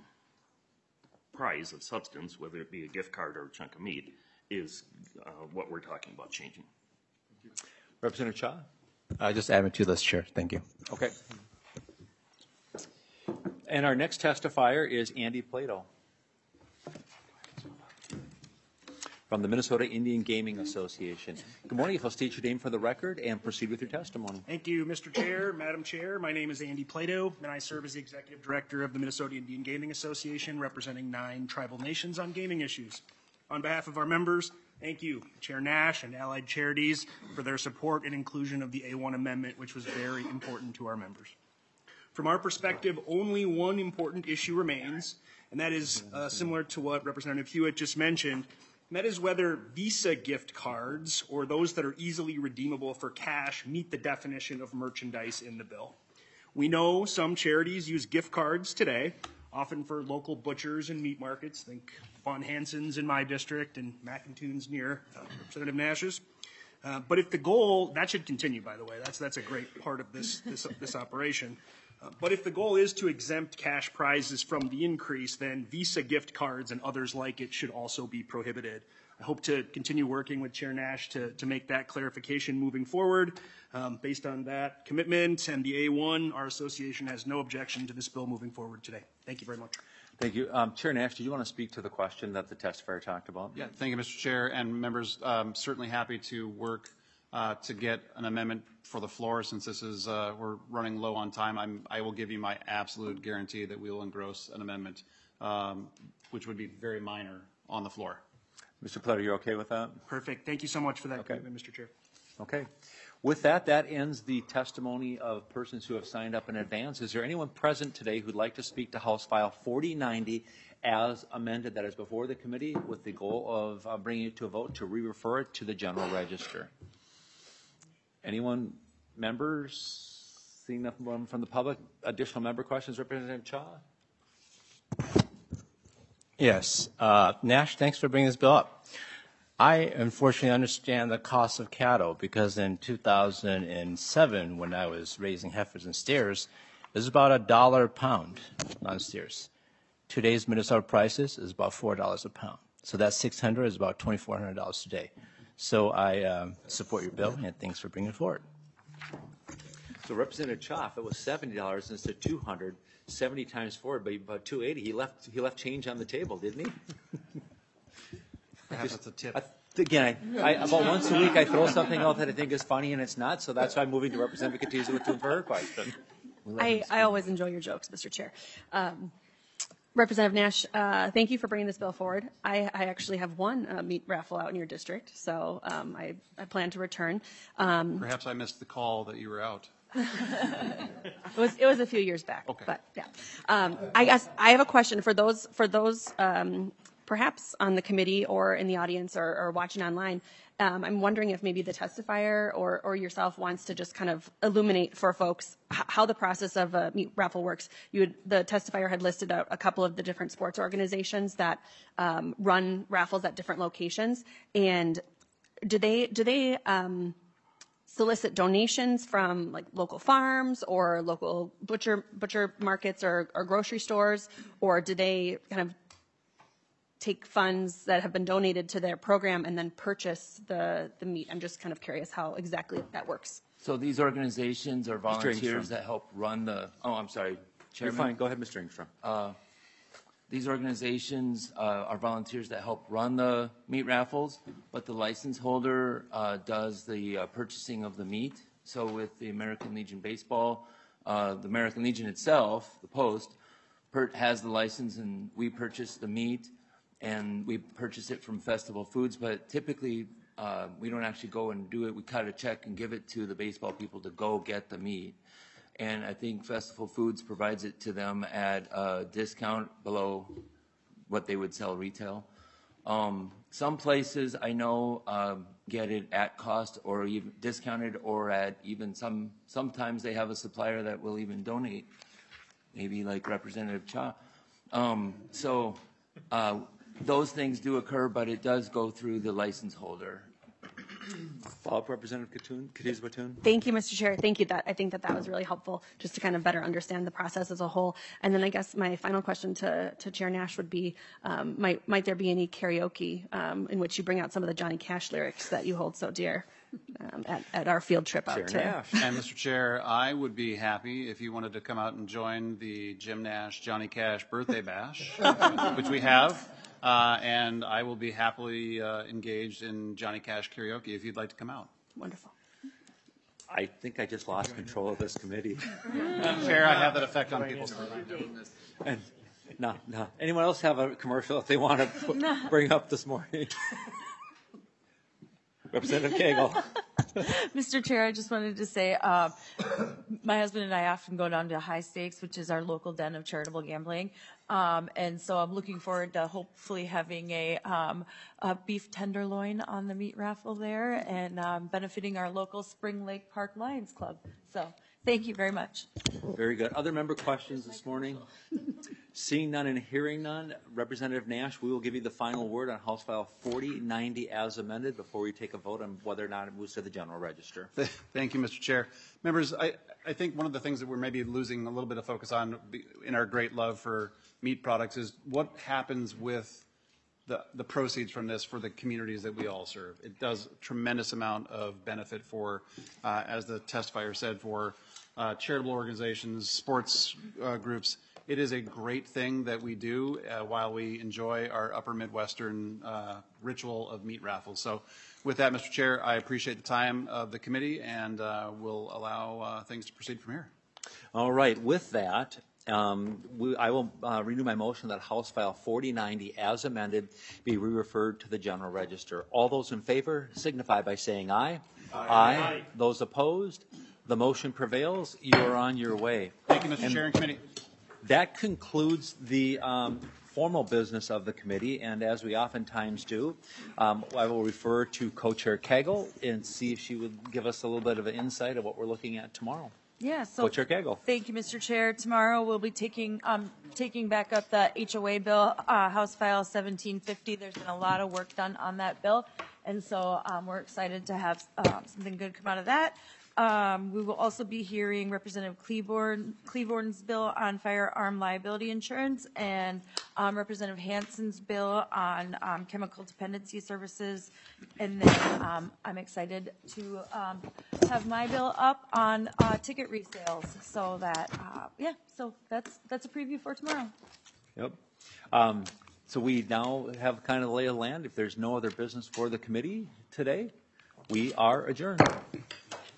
Speaker 19: prize of substance, whether it be a gift card or a chunk of meat, is uh, what we're talking about changing.
Speaker 1: Representative Cha?
Speaker 20: I just add it to this, Chair. Thank you.
Speaker 1: Okay. And our next testifier is Andy Plato from the Minnesota Indian Gaming Association. Good morning. If you'll state your name for the record and proceed with your testimony.
Speaker 21: Thank you, Mister Chair, Madam Chair. My name is Andy Plato, and I serve as the Executive Director of the Minnesota Indian Gaming Association, representing nine tribal nations on gaming issues. On behalf of our members, thank you, Chair Nash and Allied Charities, for their support and inclusion of the A one amendment, which was very important to our members. From our perspective, only one important issue remains, and that is uh, similar to what Representative Hewitt just mentioned, and that is whether Visa gift cards or those that are easily redeemable for cash meet the definition of merchandise in the bill. We know some charities use gift cards today, often for local butchers and meat markets. Think Von Hansen's in my district and McIntoons near uh, Representative Nash's. Uh, but if the goal, that should continue, by the way. That's, that's a great part of this, this, this operation. Uh, But if the goal is to exempt cash prizes from the increase, then Visa gift cards and others like it should also be prohibited. I hope to continue working with Chair Nash to, to make that clarification moving forward. Um, based on that commitment and the A one, our association has no objection to this bill moving forward today. Thank you very much.
Speaker 1: Thank you. Um, Chair Nash, do you want to speak to the question that the testifier talked about?
Speaker 17: Yeah, thank you, Mister Chair, and members. Um, certainly happy to work uh, to get an amendment for the floor. Since this is uh, we're running low on time, I'm, I will give you my absolute guarantee that we will engross an amendment, um, which would be very minor, on the floor.
Speaker 1: Mister Plater, you're okay with that?
Speaker 21: Perfect. Thank you so much for that commitment, Mister Chair.
Speaker 1: Okay. With that, that ends the testimony of persons who have signed up in advance. Is there anyone present today who'd like to speak to House File forty ninety as amended that is before the committee with the goal of uh, bringing it to a vote to re-refer it to the general register? Anyone, members, seeing nothing from the public? Additional member questions, Representative Cha?
Speaker 20: Yes. Uh, Nash, thanks for bringing this bill up. I unfortunately understand the cost of cattle because in two thousand seven, when I was raising heifers and steers, it was about a dollar a pound on steers. Today's Minnesota prices is about four dollars a pound. So that six hundred is about twenty-four hundred dollars today. So I um, support your bill, and thanks for bringing it forward.
Speaker 1: So Representative Cha, if it was seventy dollars instead of two hundred dollars, seventy times four would be about two eighty. He left, he left change on the table, didn't he?
Speaker 17: Perhaps that's a tip.
Speaker 1: I, again, I, I, about once a week I throw something out that I think is funny and it's not, so that's why I'm moving to Representative Katiza for her question.
Speaker 8: I, I always enjoy your jokes, Mister Chair. Um, Representative Nash, uh, thank you for bringing this bill forward. I, I actually have one uh, meat raffle out in your district, so um, I, I plan to return. Um,
Speaker 17: Perhaps I missed the call that you were out.
Speaker 8: it was it was a few years back,
Speaker 17: Okay.
Speaker 8: but yeah. Um, I guess I have a question for those for those um, perhaps on the committee or in the audience or, or watching online. Um, I'm wondering if maybe the testifier or, or yourself wants to just kind of illuminate for folks h- how the process of a meat raffle works. You would, the testifier had listed out a couple of the different sports organizations that um, run raffles at different locations, and do they do they um, solicit donations from like local farms or local butcher butcher markets or, or grocery stores, or do they kind of take funds that have been donated to their program and then purchase the, the meat? I'm just kind of curious how exactly that works.
Speaker 18: So these organizations are
Speaker 1: Mister
Speaker 18: volunteers
Speaker 1: Ingstrom.
Speaker 18: that help run the, oh, I'm sorry,
Speaker 1: You're
Speaker 18: Chairman.
Speaker 1: fine. Go ahead, Mister Ingstrom.
Speaker 18: Uh, These organizations uh, are volunteers that help run the meat raffles, but the license holder uh, does the uh, purchasing of the meat. So with the American Legion Baseball, uh, the American Legion itself, the Post, per- has the license, and we purchase the meat, and we purchase it from Festival Foods, but typically uh, we don't actually go and do it. We cut a check and give it to the baseball people to go get the meat. And I think Festival Foods provides it to them at a discount below what they would sell retail. Um, some places I know um, get it at cost or even discounted, or at even some, sometimes they have a supplier that will even donate, maybe like Representative Cha. Um, so uh, those things do occur, but it does go through the license holder.
Speaker 1: Follow-up, Representative Katoon, Katiza Batoon.
Speaker 8: Thank you, Mister Chair. Thank you. That I think that that was really helpful, just to kind of better understand the process as a whole. And then I guess my final question to, to Chair Nash would be, um, might might there be any karaoke um, in which you bring out some of the Johnny Cash lyrics that you hold so dear um, at, at our field trip out to?
Speaker 17: And Mister Chair, I would be happy if you wanted to come out and join the Jim Nash Johnny Cash birthday bash, which we have. Uh, and I will be happily uh, engaged in Johnny Cash karaoke if you'd like to come out.
Speaker 8: Wonderful.
Speaker 1: I think I just lost control of this committee.
Speaker 17: Chair, I have that effect on people.
Speaker 1: And, no, no. Anyone else have a commercial if they want to bring up this morning? Representative Cagle.
Speaker 13: Mister Chair, I just wanted to say, uh, my husband and I often go down to High Stakes, which is our local den of charitable gambling. Um, and so I'm looking forward to hopefully having a, um, a beef tenderloin on the meat raffle there and um, benefiting our local Spring Lake Park Lions Club. So Thank you very much.
Speaker 1: Very good. Other member questions this morning? Seeing none and hearing none, Representative Nash, we will give you the final word on House File forty ninety as amended before we take a vote on whether or not it moves to the general register.
Speaker 17: Thank you, Mister Chair. Members, I, I think one of the things that we're maybe losing a little bit of focus on in our great love for meat products is what happens with the, the proceeds from this for the communities that we all serve. It does a tremendous amount of benefit for, uh, as the testifier said, for uh, charitable organizations, sports uh, groups. It is a great thing that we do uh, while we enjoy our upper Midwestern uh, ritual of meat raffles. So with that, Mister Chair, I appreciate the time of the committee and uh, will allow uh, things to proceed from here.
Speaker 1: All right. With that, um, we, I will uh, renew my motion that House File forty ninety as amended be re-referred to the general register. All those in favor signify by saying aye. Aye. Aye. Aye. Those opposed? The motion prevails. You are on your way.
Speaker 17: Thank you, Mister
Speaker 1: And
Speaker 17: Chair and committee.
Speaker 1: that concludes the um, formal business of the committee, and as we oftentimes do, um, I will refer to Co-Chair Cagle and see if she would give us a little bit of an insight of what we're looking at tomorrow.
Speaker 13: Yeah, so
Speaker 1: Co-Chair Cagle.
Speaker 13: Thank you, Mister Chair. Tomorrow we'll be taking um, taking back up the H O A bill, uh, House File seventeen fifty. There's been a lot of work done on that bill, and so um, we're excited to have um, something good come out of that. Um, we will also be hearing Representative Cleburne, Cleburne's bill on firearm liability insurance and um, Representative Hansen's bill on um, chemical dependency services. And then um, I'm excited to um, have my bill up on uh, ticket resales. So that, uh, yeah, so that's that's a preview for tomorrow.
Speaker 1: Yep. Um, so we now have kind of the lay of the land. If there's no other business for the committee today, we are adjourned.